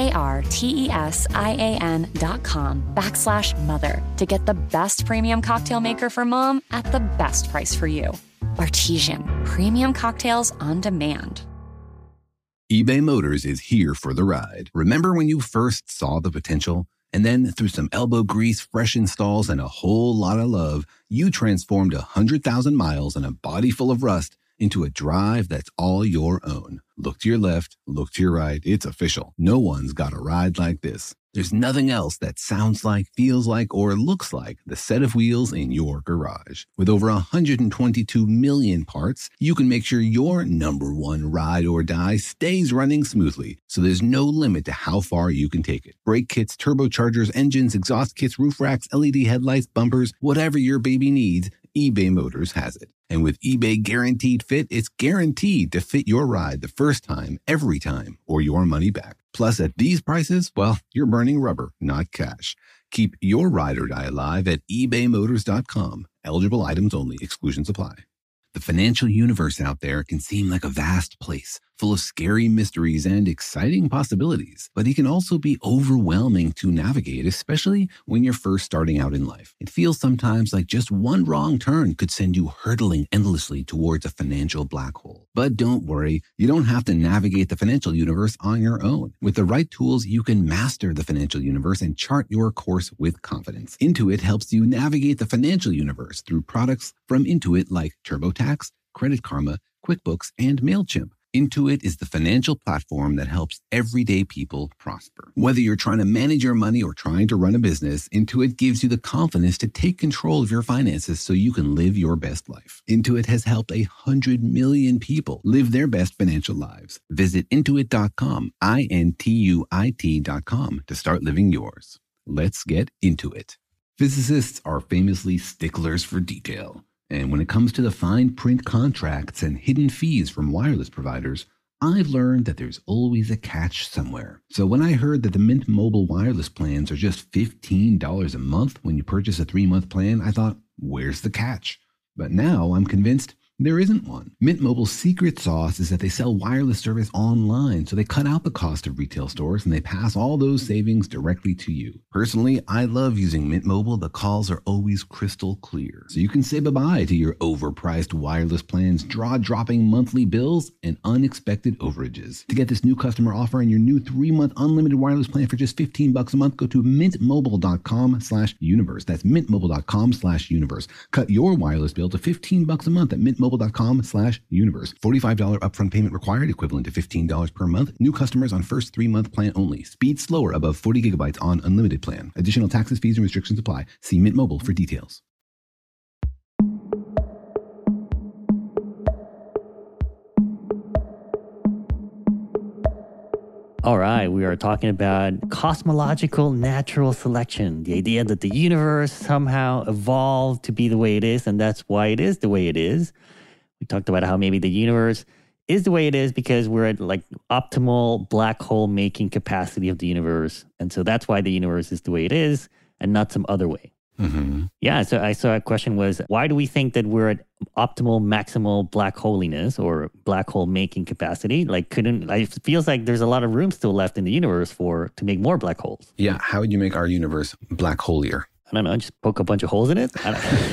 BARTESIAN.com/mother to get the best premium cocktail maker for Mom at the best price for you. Bartesian, premium cocktails on demand. eBay Motors is here for the ride. Remember when you first saw the potential? And then through some elbow grease, fresh installs, and a whole lot of love, you transformed 100,000 miles and a body full of rust into a drive that's all your own. Look to your left, look to your right. It's official. No one's got a ride like this. There's nothing else that sounds like, feels like, or looks like the set of wheels in your garage. With over 122 million parts, you can make sure your number one ride or die stays running smoothly, so there's no limit to how far you can take it. Brake kits, turbochargers, engines, exhaust kits, roof racks, LED headlights, bumpers, whatever your baby needs, eBay Motors has it. And with eBay Guaranteed Fit, it's guaranteed to fit your ride the first time, every time, or your money back. Plus, at these prices, well, you're burning rubber, not cash. Keep your ride or die alive at ebaymotors.com. Eligible items only. Exclusions apply. The financial universe out there can seem like a vast place, full of scary mysteries and exciting possibilities, but it can also be overwhelming to navigate, especially when you're first starting out in life. It feels sometimes like just one wrong turn could send you hurtling endlessly towards a financial black hole. But don't worry, you don't have to navigate the financial universe on your own. With the right tools, you can master the financial universe and chart your course with confidence. Intuit helps you navigate the financial universe through products from Intuit like TurboTax, Credit Karma, QuickBooks, and MailChimp. Intuit is the financial platform that helps everyday people prosper. Whether you're trying to manage your money or trying to run a business, Intuit gives you the confidence to take control of your finances so you can live your best life. Intuit has helped 100 million people live their best financial lives. Visit Intuit.com, INTUIT.com, to start living yours. Let's get into it. Physicists are famously sticklers for detail. And when it comes to the fine print contracts and hidden fees from wireless providers, I've learned that there's always a catch somewhere. So when I heard that the Mint Mobile wireless plans are just $15 a month when you purchase a 3-month plan, I thought, where's the catch? But now I'm convinced there isn't one. Mint Mobile's secret sauce is that they sell wireless service online, so they cut out the cost of retail stores and they pass all those savings directly to you. Personally, I love using Mint Mobile. The calls are always crystal clear, so you can say bye-bye to your overpriced wireless plans, jaw-dropping monthly bills, and unexpected overages. To get this new customer offer and your new 3-month unlimited wireless plan for just $15 a month, go to mintmobile.com/universe. That's mintmobile.com/universe. Cut your wireless bill to $15 a month at mintmobile.com/universe. $45 upfront payment required, equivalent to $15 per month. New customers on first 3-month plan only. Speed slower above 40 gigabytes on unlimited plan. Additional taxes, fees, and restrictions apply. See Mint Mobile for details. All right, we are talking about cosmological natural selection, the idea that the universe somehow evolved to be the way it is, and that's why it is the way it is. We talked about how maybe the universe is the way it is because we're at like optimal black hole making capacity of the universe. And so that's why the universe is the way it is and not some other way. Mm-hmm. Yeah, so I saw a question was, why do we think that we're at optimal, maximal black holiness or black hole making capacity? It feels like there's a lot of room still left in the universe to make more black holes. Yeah, how would you make our universe black holier? I don't know, just poke a bunch of holes in it?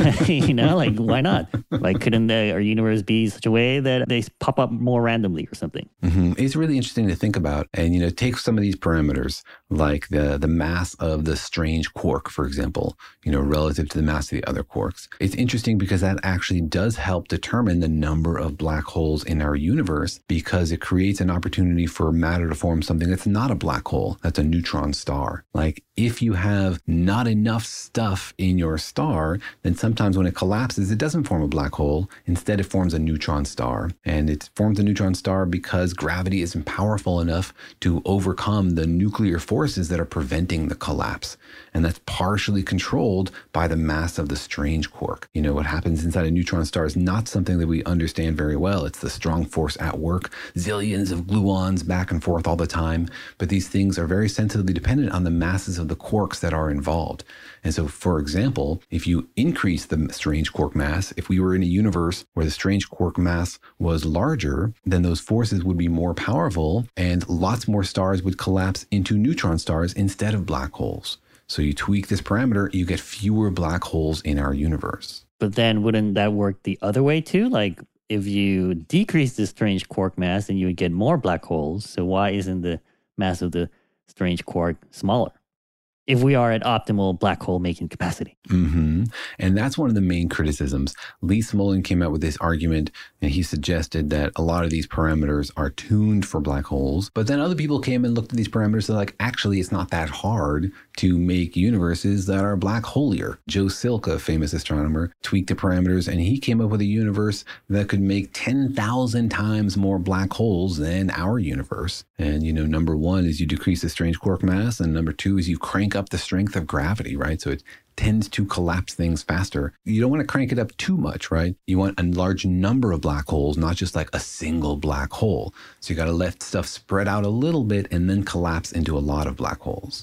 Like, why not? Like, couldn't our universe be such a way that they pop up more randomly or something? Mm-hmm. It's really interesting to think about. And, take some of these parameters, like the mass of the strange quark, for example, relative to the mass of the other quarks. It's interesting because that actually does help determine the number of black holes in our universe, because it creates an opportunity for matter to form something that's not a black hole, that's a neutron star. Like, if you have not enough stuff in your star, then sometimes when it collapses, it doesn't form a black hole. Instead, it forms a neutron star. And it forms a neutron star because gravity isn't powerful enough to overcome the nuclear forces that are preventing the collapse. And that's partially controlled by the mass of the strange quark. What happens inside a neutron star is not something that we understand very well. It's the strong force at work, zillions of gluons back and forth all the time. But these things are very sensitively dependent on the masses of the quarks that are involved. And so, for example, if you increase the strange quark mass, if we were in a universe where the strange quark mass was larger, then those forces would be more powerful and lots more stars would collapse into neutron stars instead of black holes. So you tweak this parameter, you get fewer black holes in our universe. But then wouldn't that work the other way too? Like, if you decrease the strange quark mass, then you would get more black holes. So why isn't the mass of the strange quark smaller if we are at optimal black hole making capacity? Mm-hmm. And that's one of the main criticisms. Lee Smolin came out with this argument, and he suggested that a lot of these parameters are tuned for black holes. But then other people came and looked at these parameters and like, actually, it's not that hard to make universes that are black holier. Joe Silka, a famous astronomer, tweaked the parameters, and he came up with a universe that could make 10,000 times more black holes than our universe. And, number one is you decrease the strange quark mass, and number two is you crank up the strength of gravity, right? So it tends to collapse things faster. You don't want to crank it up too much, right? You want a large number of black holes, not just like a single black hole. So you got to let stuff spread out a little bit and then collapse into a lot of black holes.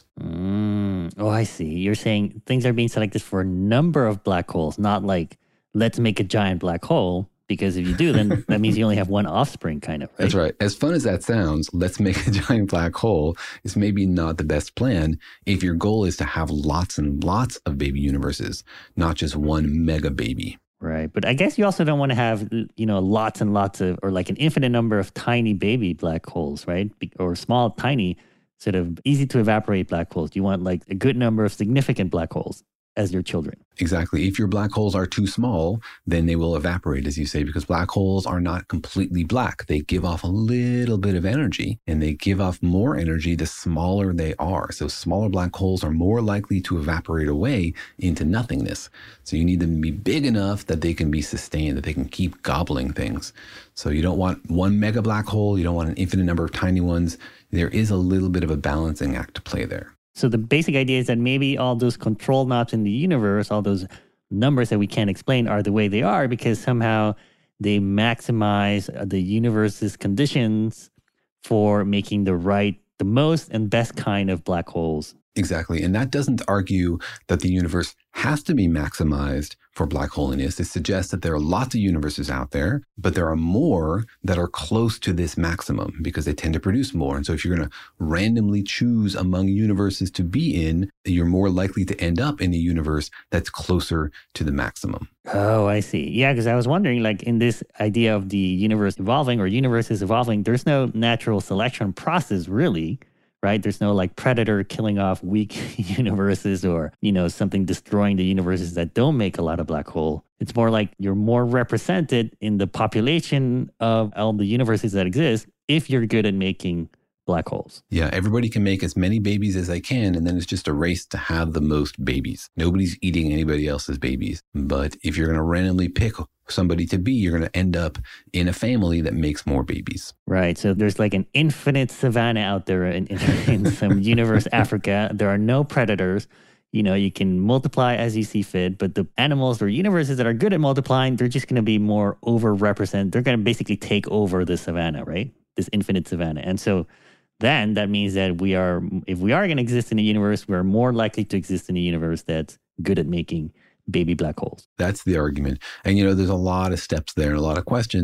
Oh, I see. You're saying things are being selected for a number of black holes, not like, let's make a giant black hole. Because if you do, then that means you only have one offspring, kind of, right? That's right. As fun as that sounds, let's make a giant black hole is maybe not the best plan if your goal is to have lots and lots of baby universes, not just one mega baby. Right. But I guess you also don't want to have, lots and lots of, or like an infinite number of tiny baby black holes, right? Or small, tiny, sort of easy to evaporate black holes. You want like a good number of significant black holes as your children. Exactly. If your black holes are too small, then they will evaporate, as you say, because black holes are not completely black. They give off a little bit of energy, and they give off more energy the smaller they are. So smaller black holes are more likely to evaporate away into nothingness. So you need them to be big enough that they can be sustained, that they can keep gobbling things. So you don't want one mega black hole. You don't want an infinite number of tiny ones. There is a little bit of a balancing act to play there. So the basic idea is that maybe all those control knobs in the universe, all those numbers that we can't explain are the way they are because somehow they maximize the universe's conditions for making the most and best kind of black holes. Exactly. And that doesn't argue that the universe has to be maximized for black holiness. It suggests that there are lots of universes out there, but there are more that are close to this maximum because they tend to produce more. And so if you're going to randomly choose among universes to be in, you're more likely to end up in a universe that's closer to the maximum. Oh, I see. Yeah, because I was wondering, like in this idea of the universe evolving or universes evolving, there's no natural selection process really. Right? There's no like predator killing off weak universes or, something destroying the universes that don't make a lot of black hole. It's more like you're more represented in the population of all the universes that exist if you're good at making black holes. Yeah, everybody can make as many babies as they can, and then it's just a race to have the most babies. Nobody's eating anybody else's babies. But if you're going to randomly pick somebody to be, you're going to end up in a family that makes more babies. Right. So there's like an infinite savanna out there in some universe, Africa. There are no predators. You can multiply as you see fit, but the animals or universes that are good at multiplying, they're just going to be more overrepresented. They're going to basically take over the savanna, right? This infinite savanna. And so then that means that if we are going to exist in a universe, we're more likely to exist in a universe that's good at making baby black holes. That's the argument. And, there's a lot of steps there and a lot of questions,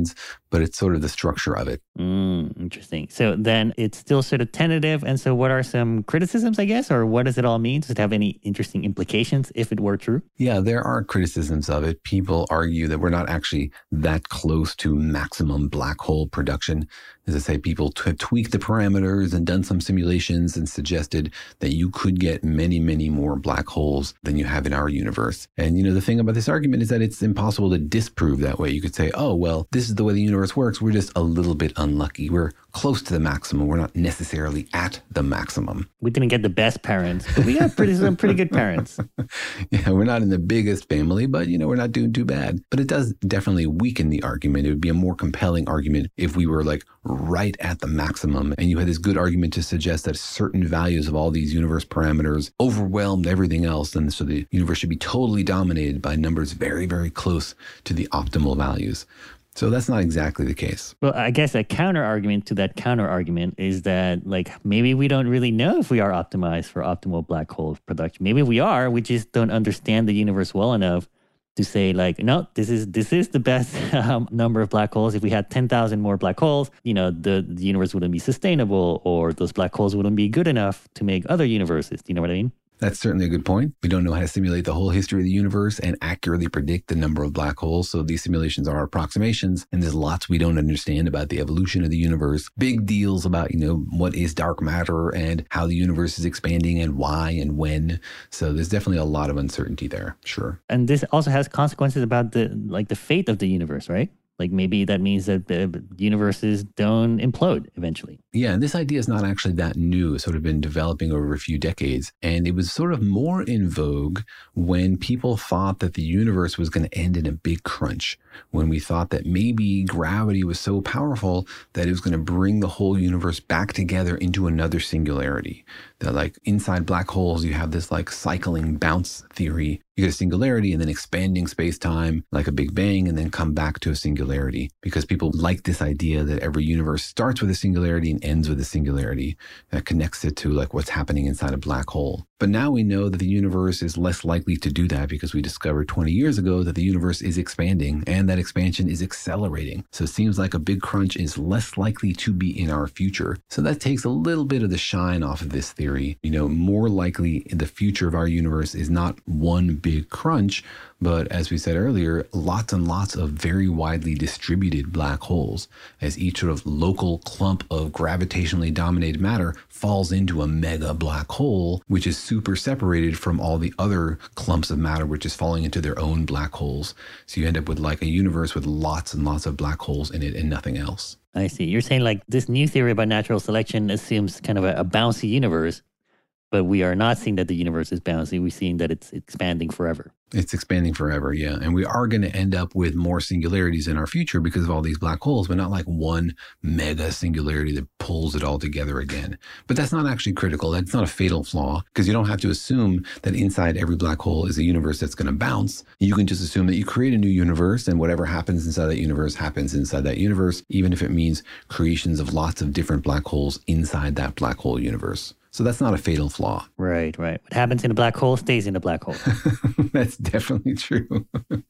but it's sort of the structure of it. Interesting. So then it's still sort of tentative. And so what are some criticisms, I guess, or what does it all mean? Does it have any interesting implications if it were true? Yeah, there are criticisms of it. People argue that we're not actually that close to maximum black hole production. As I say, people have tweaked the parameters and done some simulations and suggested that you could get many, many more black holes than you have in our universe. And, the thing about this argument is that it's impossible to disprove that way. You could say, oh, well, this is the way the universe works. We're just a little bit unlucky. We're close to the maximum. We're not necessarily at the maximum. We didn't get the best parents, but we got some pretty good parents. Yeah, we're not in the biggest family, but, we're not doing too bad. But it does definitely weaken the argument. It would be a more compelling argument if we were like right at the maximum. And you had this good argument to suggest that certain values of all these universe parameters overwhelmed everything else. And so the universe should be totally dominated by numbers very, very close to the optimal values. So that's not exactly the case. Well, I guess a counter argument to that counter argument is that maybe we don't really know if we are optimized for optimal black hole production. Maybe we are, we just don't understand the universe well enough to say no, this is the best number of black holes. If we had 10,000 more black holes, the universe wouldn't be sustainable, or those black holes wouldn't be good enough to make other universes. Do you know what I mean? That's certainly a good point. We don't know how to simulate the whole history of the universe and accurately predict the number of black holes. So these simulations are approximations, and there's lots we don't understand about the evolution of the universe. Big deals about, what is dark matter and how the universe is expanding and why and when. So there's definitely a lot of uncertainty there. Sure. And this also has consequences about the fate of the universe, right? Maybe that means that the universes don't implode eventually. Yeah, and this idea is not actually that new. It's sort of been developing over a few decades. And it was sort of more in vogue when people thought that the universe was going to end in a big crunch, when we thought that maybe gravity was so powerful that it was going to bring the whole universe back together into another singularity. That inside black holes, you have this cycling bounce theory. You get a singularity and then expanding space-time like a Big Bang, and then come back to a singularity, because people like this idea that every universe starts with a singularity and ends with a singularity that connects it to what's happening inside a black hole. But now we know that the universe is less likely to do that, because we discovered 20 years ago that the universe is expanding, and that expansion is accelerating. So it seems like a big crunch is less likely to be in our future. So that takes a little bit of the shine off of this theory. More likely the future of our universe is not one big crunch, but as we said earlier, lots and lots of very widely distributed black holes, as each sort of local clump of gravitationally dominated matter falls into a mega black hole, which is super separated from all the other clumps of matter, which is falling into their own black holes. So you end up with a universe with lots and lots of black holes in it and nothing else. I see. You're saying this new theory about natural selection assumes kind of a bouncy universe, but we are not seeing that the universe is bouncy. We're seeing that it's expanding forever. It's expanding forever, yeah. And we are going to end up with more singularities in our future because of all these black holes, but not one mega singularity that pulls it all together again. But that's not actually critical. That's not a fatal flaw, because you don't have to assume that inside every black hole is a universe that's going to bounce. You can just assume that you create a new universe, and whatever happens inside that universe happens inside that universe, even if it means creations of lots of different black holes inside that black hole universe. So that's not a fatal flaw. Right. What happens in a black hole stays in a black hole. That's definitely true.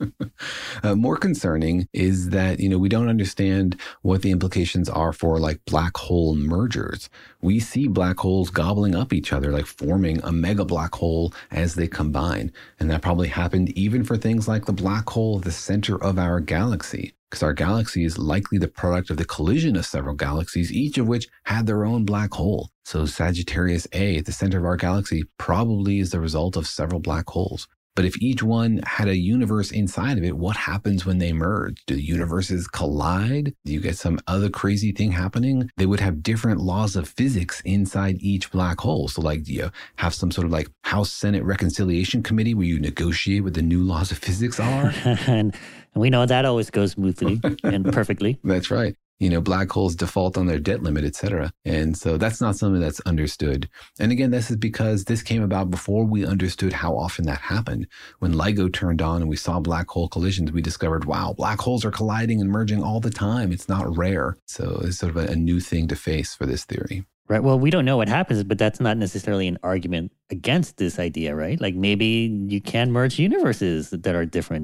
More concerning is that, we don't understand what the implications are for black hole mergers. We see black holes gobbling up each other, forming a mega black hole as they combine. And that probably happened even for things like the black hole at the center of our galaxy, because our galaxy is likely the product of the collision of several galaxies, each of which had their own black hole. So Sagittarius A at the center of our galaxy probably is the result of several black holes. But if each one had a universe inside of it, what happens when they merge? Do the universes collide? Do you get some other crazy thing happening? They would have different laws of physics inside each black hole. So do you have some sort of House Senate Reconciliation Committee where you negotiate what the new laws of physics are? And we know that always goes smoothly and perfectly. That's right. Black holes default on their debt limit, et cetera. And so that's not something that's understood. And again, this is because this came about before we understood how often that happened. When LIGO turned on and we saw black hole collisions, we discovered, wow, black holes are colliding and merging all the time. It's not rare. So it's sort of a new thing to face for this theory. Right. Well, we don't know what happens, but that's not necessarily an argument against this idea, right? Maybe you can merge universes that are different,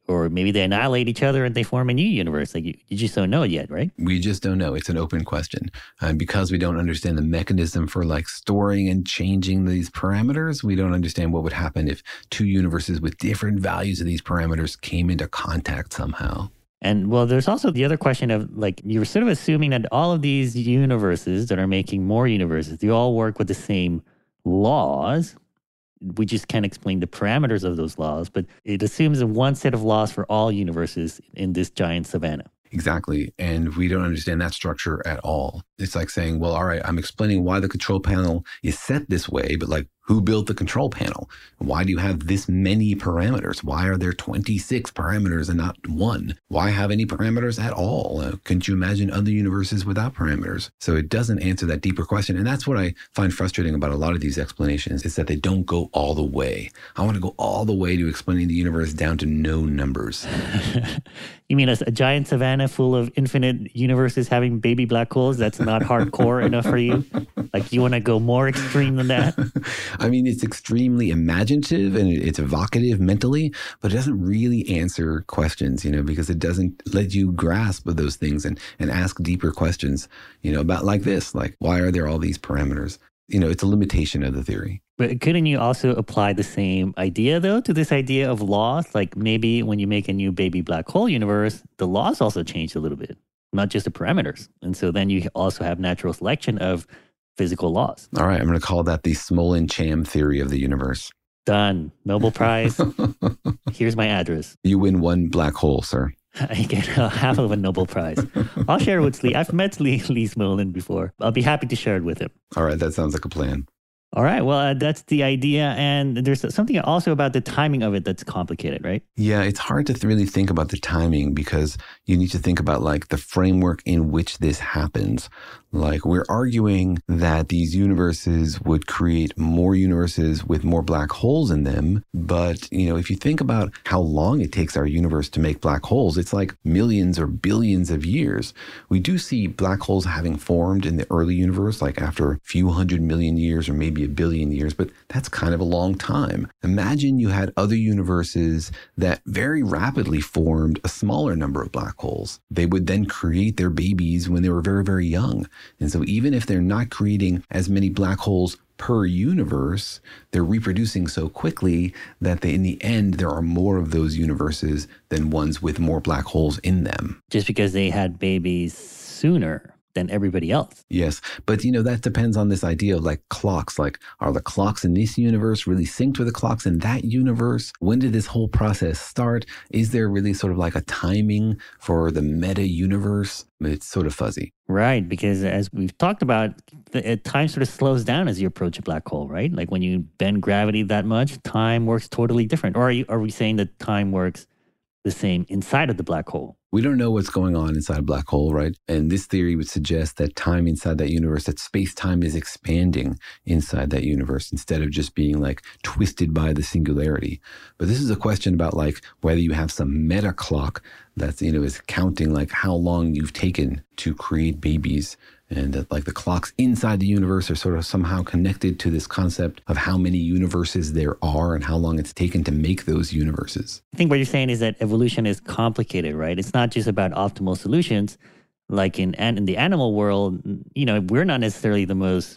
Or maybe they annihilate each other and they form a new universe. Like you just don't know yet, right? We just don't know. It's an open question. And because we don't understand the mechanism for like storing and changing these parameters, we don't understand what would happen if two universes with different values of these parameters came into contact somehow. And well, there's also the other question of like, you're sort of assuming that all of these universes that are making more universes, they all work with the same laws. We just can't explain the parameters of those laws, but it assumes one set of laws for all universes in this giant savannah. Exactly. And we don't understand that structure at all. It's like saying, well, all right, I'm explaining why the control panel is set this way, but like, who built the control panel? Why do you have this many parameters? Why are there 26 parameters and not one? Why have any parameters at all? Couldn't you imagine other universes without parameters? So it doesn't answer that deeper question. And that's what I find frustrating about a lot of these explanations is that they don't go all the way. I want to go all the way to explaining the universe down to no numbers. You mean a giant savannah full of infinite universes having baby black holes? That's not hardcore enough for you? Like you want to go more extreme than that? I mean, it's extremely imaginative and it's evocative mentally, but it doesn't really answer questions, because it doesn't let you grasp those things and ask deeper questions, about like this, like why are there all these parameters? It's a limitation of the theory. But couldn't you also apply the same idea, though, to this idea of laws? Like maybe when you make a new baby black hole universe, the laws also change a little bit, not just the parameters. And so then you also have natural selection of physical laws. All right, I'm going to call that the Smolin-Cham theory of the universe. Done. Nobel Prize. Here's my address. You win one black hole, sir. I get half of a Nobel Prize. I'll share it with Lee. I've met Lee Smolin before. I'll be happy to share it with him. All right, that sounds like a plan. All right, well, that's the idea. And there's something also about the timing of it that's complicated, right? Yeah, it's hard to really think about the timing because you need to think about like the framework in which this happens. Like we're arguing that these universes would create more universes with more black holes in them. But, if you think about how long it takes our universe to make black holes, it's like millions or billions of years. We do see black holes having formed in the early universe, like after a few 100 million years or maybe a billion years, but that's kind of a long time. Imagine you had other universes that very rapidly formed a smaller number of black holes. They would then create their babies when they were very, very young. And so even if they're not creating as many black holes per universe, they're reproducing so quickly that in the end, there are more of those universes than ones with more black holes in them. Just because they had babies sooner than everybody else. Yes. But, that depends on this idea of like clocks. Like, are the clocks in this universe really synced with the clocks in that universe? When did this whole process start? Is there really sort of like a timing for the meta universe? It's sort of fuzzy. Right. Because as we've talked about, time sort of slows down as you approach a black hole, right? Like when you bend gravity that much, time works totally different. Or are we saying that time works the same inside of the black hole? We don't know what's going on inside a black hole, right? And this theory would suggest that time inside that universe, that space-time is expanding inside that universe instead of just being like twisted by the singularity. But this is a question about like whether you have some meta clock that's, is counting like how long you've taken to create babies. And that like the clocks inside the universe are sort of somehow connected to this concept of how many universes there are and how long it's taken to make those universes. I think what you're saying is that evolution is complicated, right? It's not just about optimal solutions. Like in the animal world, we're not necessarily the most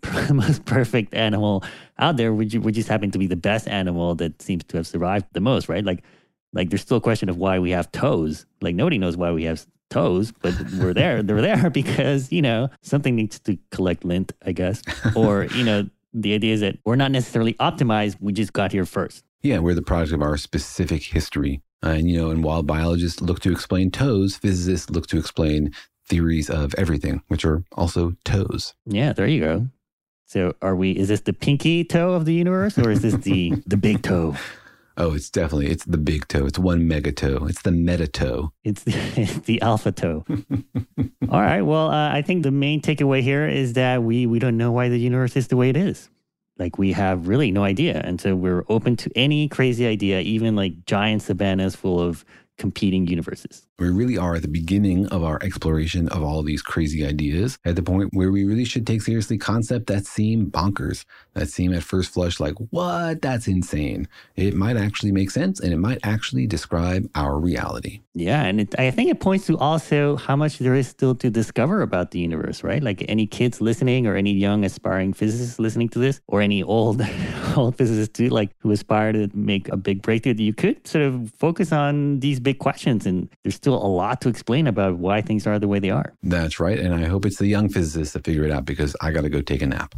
perfect animal out there. We just happen to be the best animal that seems to have survived the most, right? Like there's still a question of why we have toes. Like nobody knows why we have toes, but we're there. They're there because, something needs to collect lint, I guess. Or, the idea is that we're not necessarily optimized. We just got here first. Yeah, we're the product of our specific history. And while biologists look to explain toes, physicists look to explain theories of everything, which are also toes. Yeah, there you go. So is this the pinky toe of the universe or is this the big toe? Oh, it's the big toe. It's one megatoe. It's the metatoe. It's the alpha toe. All right. Well, I think the main takeaway here is that we don't know why the universe is the way it is. Like we have really no idea. And so we're open to any crazy idea, even like giant savannas full of competing universes. We really are at the beginning of our exploration of all these crazy ideas, at the point where we really should take seriously concepts that seem bonkers, that seem at first flush like, what? That's insane. It might actually make sense, and it might actually describe our reality. Yeah, and I think it points to also how much there is still to discover about the universe, right? Like any kids listening or any young aspiring physicists listening to this, or any old physicists too, like who aspire to make a big breakthrough, you could sort of focus on these big questions, and there's still a lot to explain about why things are the way they are. That's right, and I hope it's the young physicists that figure it out, because I got to go take a nap.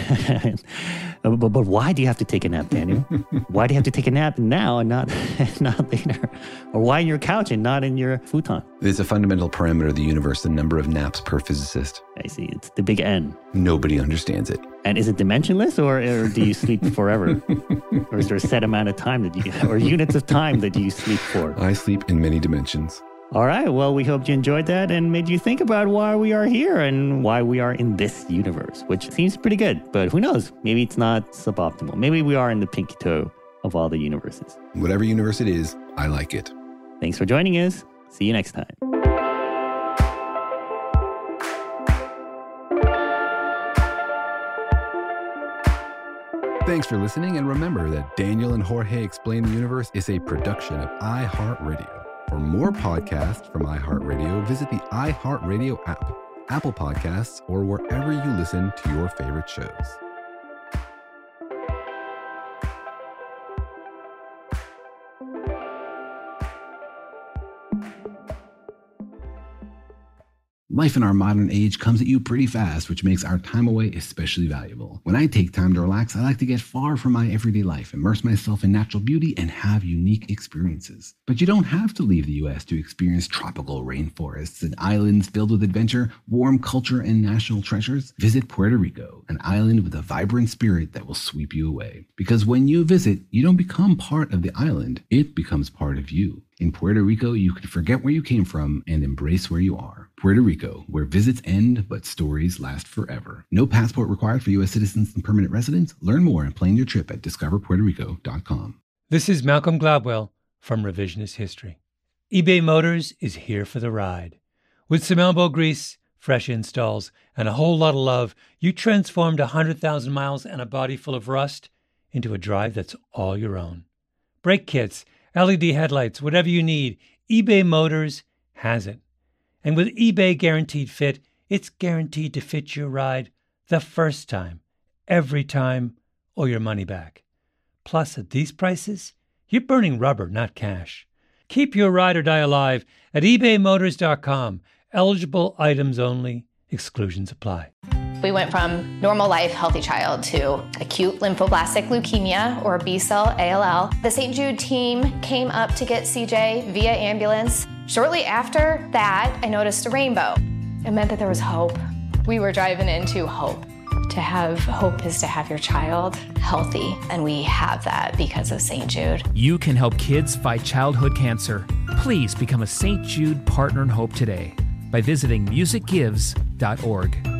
But why do you have to take a nap, Daniel? Why do you have to take a nap now and not later? Or why on your couch and not in your futon? It's a fundamental parameter of the universe, the number of naps per physicist. I see. It's the big N. Nobody understands it. And is it dimensionless, or do you sleep forever? Or is there a set amount of time or units of time that you sleep for? I sleep in many dimensions. All right. Well, we hope you enjoyed that and made you think about why we are here and why we are in this universe, which seems pretty good. But who knows? Maybe it's not suboptimal. Maybe we are in the pinky toe of all the universes. Whatever universe it is, I like it. Thanks for joining us. See you next time. Thanks for listening, and remember that Daniel and Jorge Explain the Universe is a production of iHeartRadio. For more podcasts from iHeartRadio, visit the iHeartRadio app, Apple Podcasts, or wherever you listen to your favorite shows. Life in our modern age comes at you pretty fast, which makes our time away especially valuable. When I take time to relax, I like to get far from my everyday life, immerse myself in natural beauty, and have unique experiences. But you don't have to leave the U.S. to experience tropical rainforests and islands filled with adventure, warm culture, and national treasures. Visit Puerto Rico, an island with a vibrant spirit that will sweep you away. Because when you visit, you don't become part of the island, it becomes part of you. In Puerto Rico, you can forget where you came from and embrace where you are. Puerto Rico, where visits end, but stories last forever. No passport required for U.S. citizens and permanent residents. Learn more and plan your trip at discoverpuertorico.com. This is Malcolm Gladwell from Revisionist History. eBay Motors is here for the ride. With some elbow grease, fresh installs, and a whole lot of love, you transformed 100,000 miles and a body full of rust into a drive that's all your own. Brake kits, LED headlights, whatever you need, eBay Motors has it. And with eBay Guaranteed Fit, it's guaranteed to fit your ride the first time, every time, or your money back. Plus, at these prices, you're burning rubber, not cash. Keep your ride or die alive at ebaymotors.com. Eligible items only. Exclusions apply. We went from normal life, healthy child to acute lymphoblastic leukemia, or B-cell ALL. The St. Jude team came up to get CJ via ambulance. Shortly after that, I noticed a rainbow. It meant that there was hope. We were driving into hope. To have hope is to have your child healthy, and we have that because of St. Jude. You can help kids fight childhood cancer. Please become a St. Jude Partner in Hope today by visiting musicgives.org.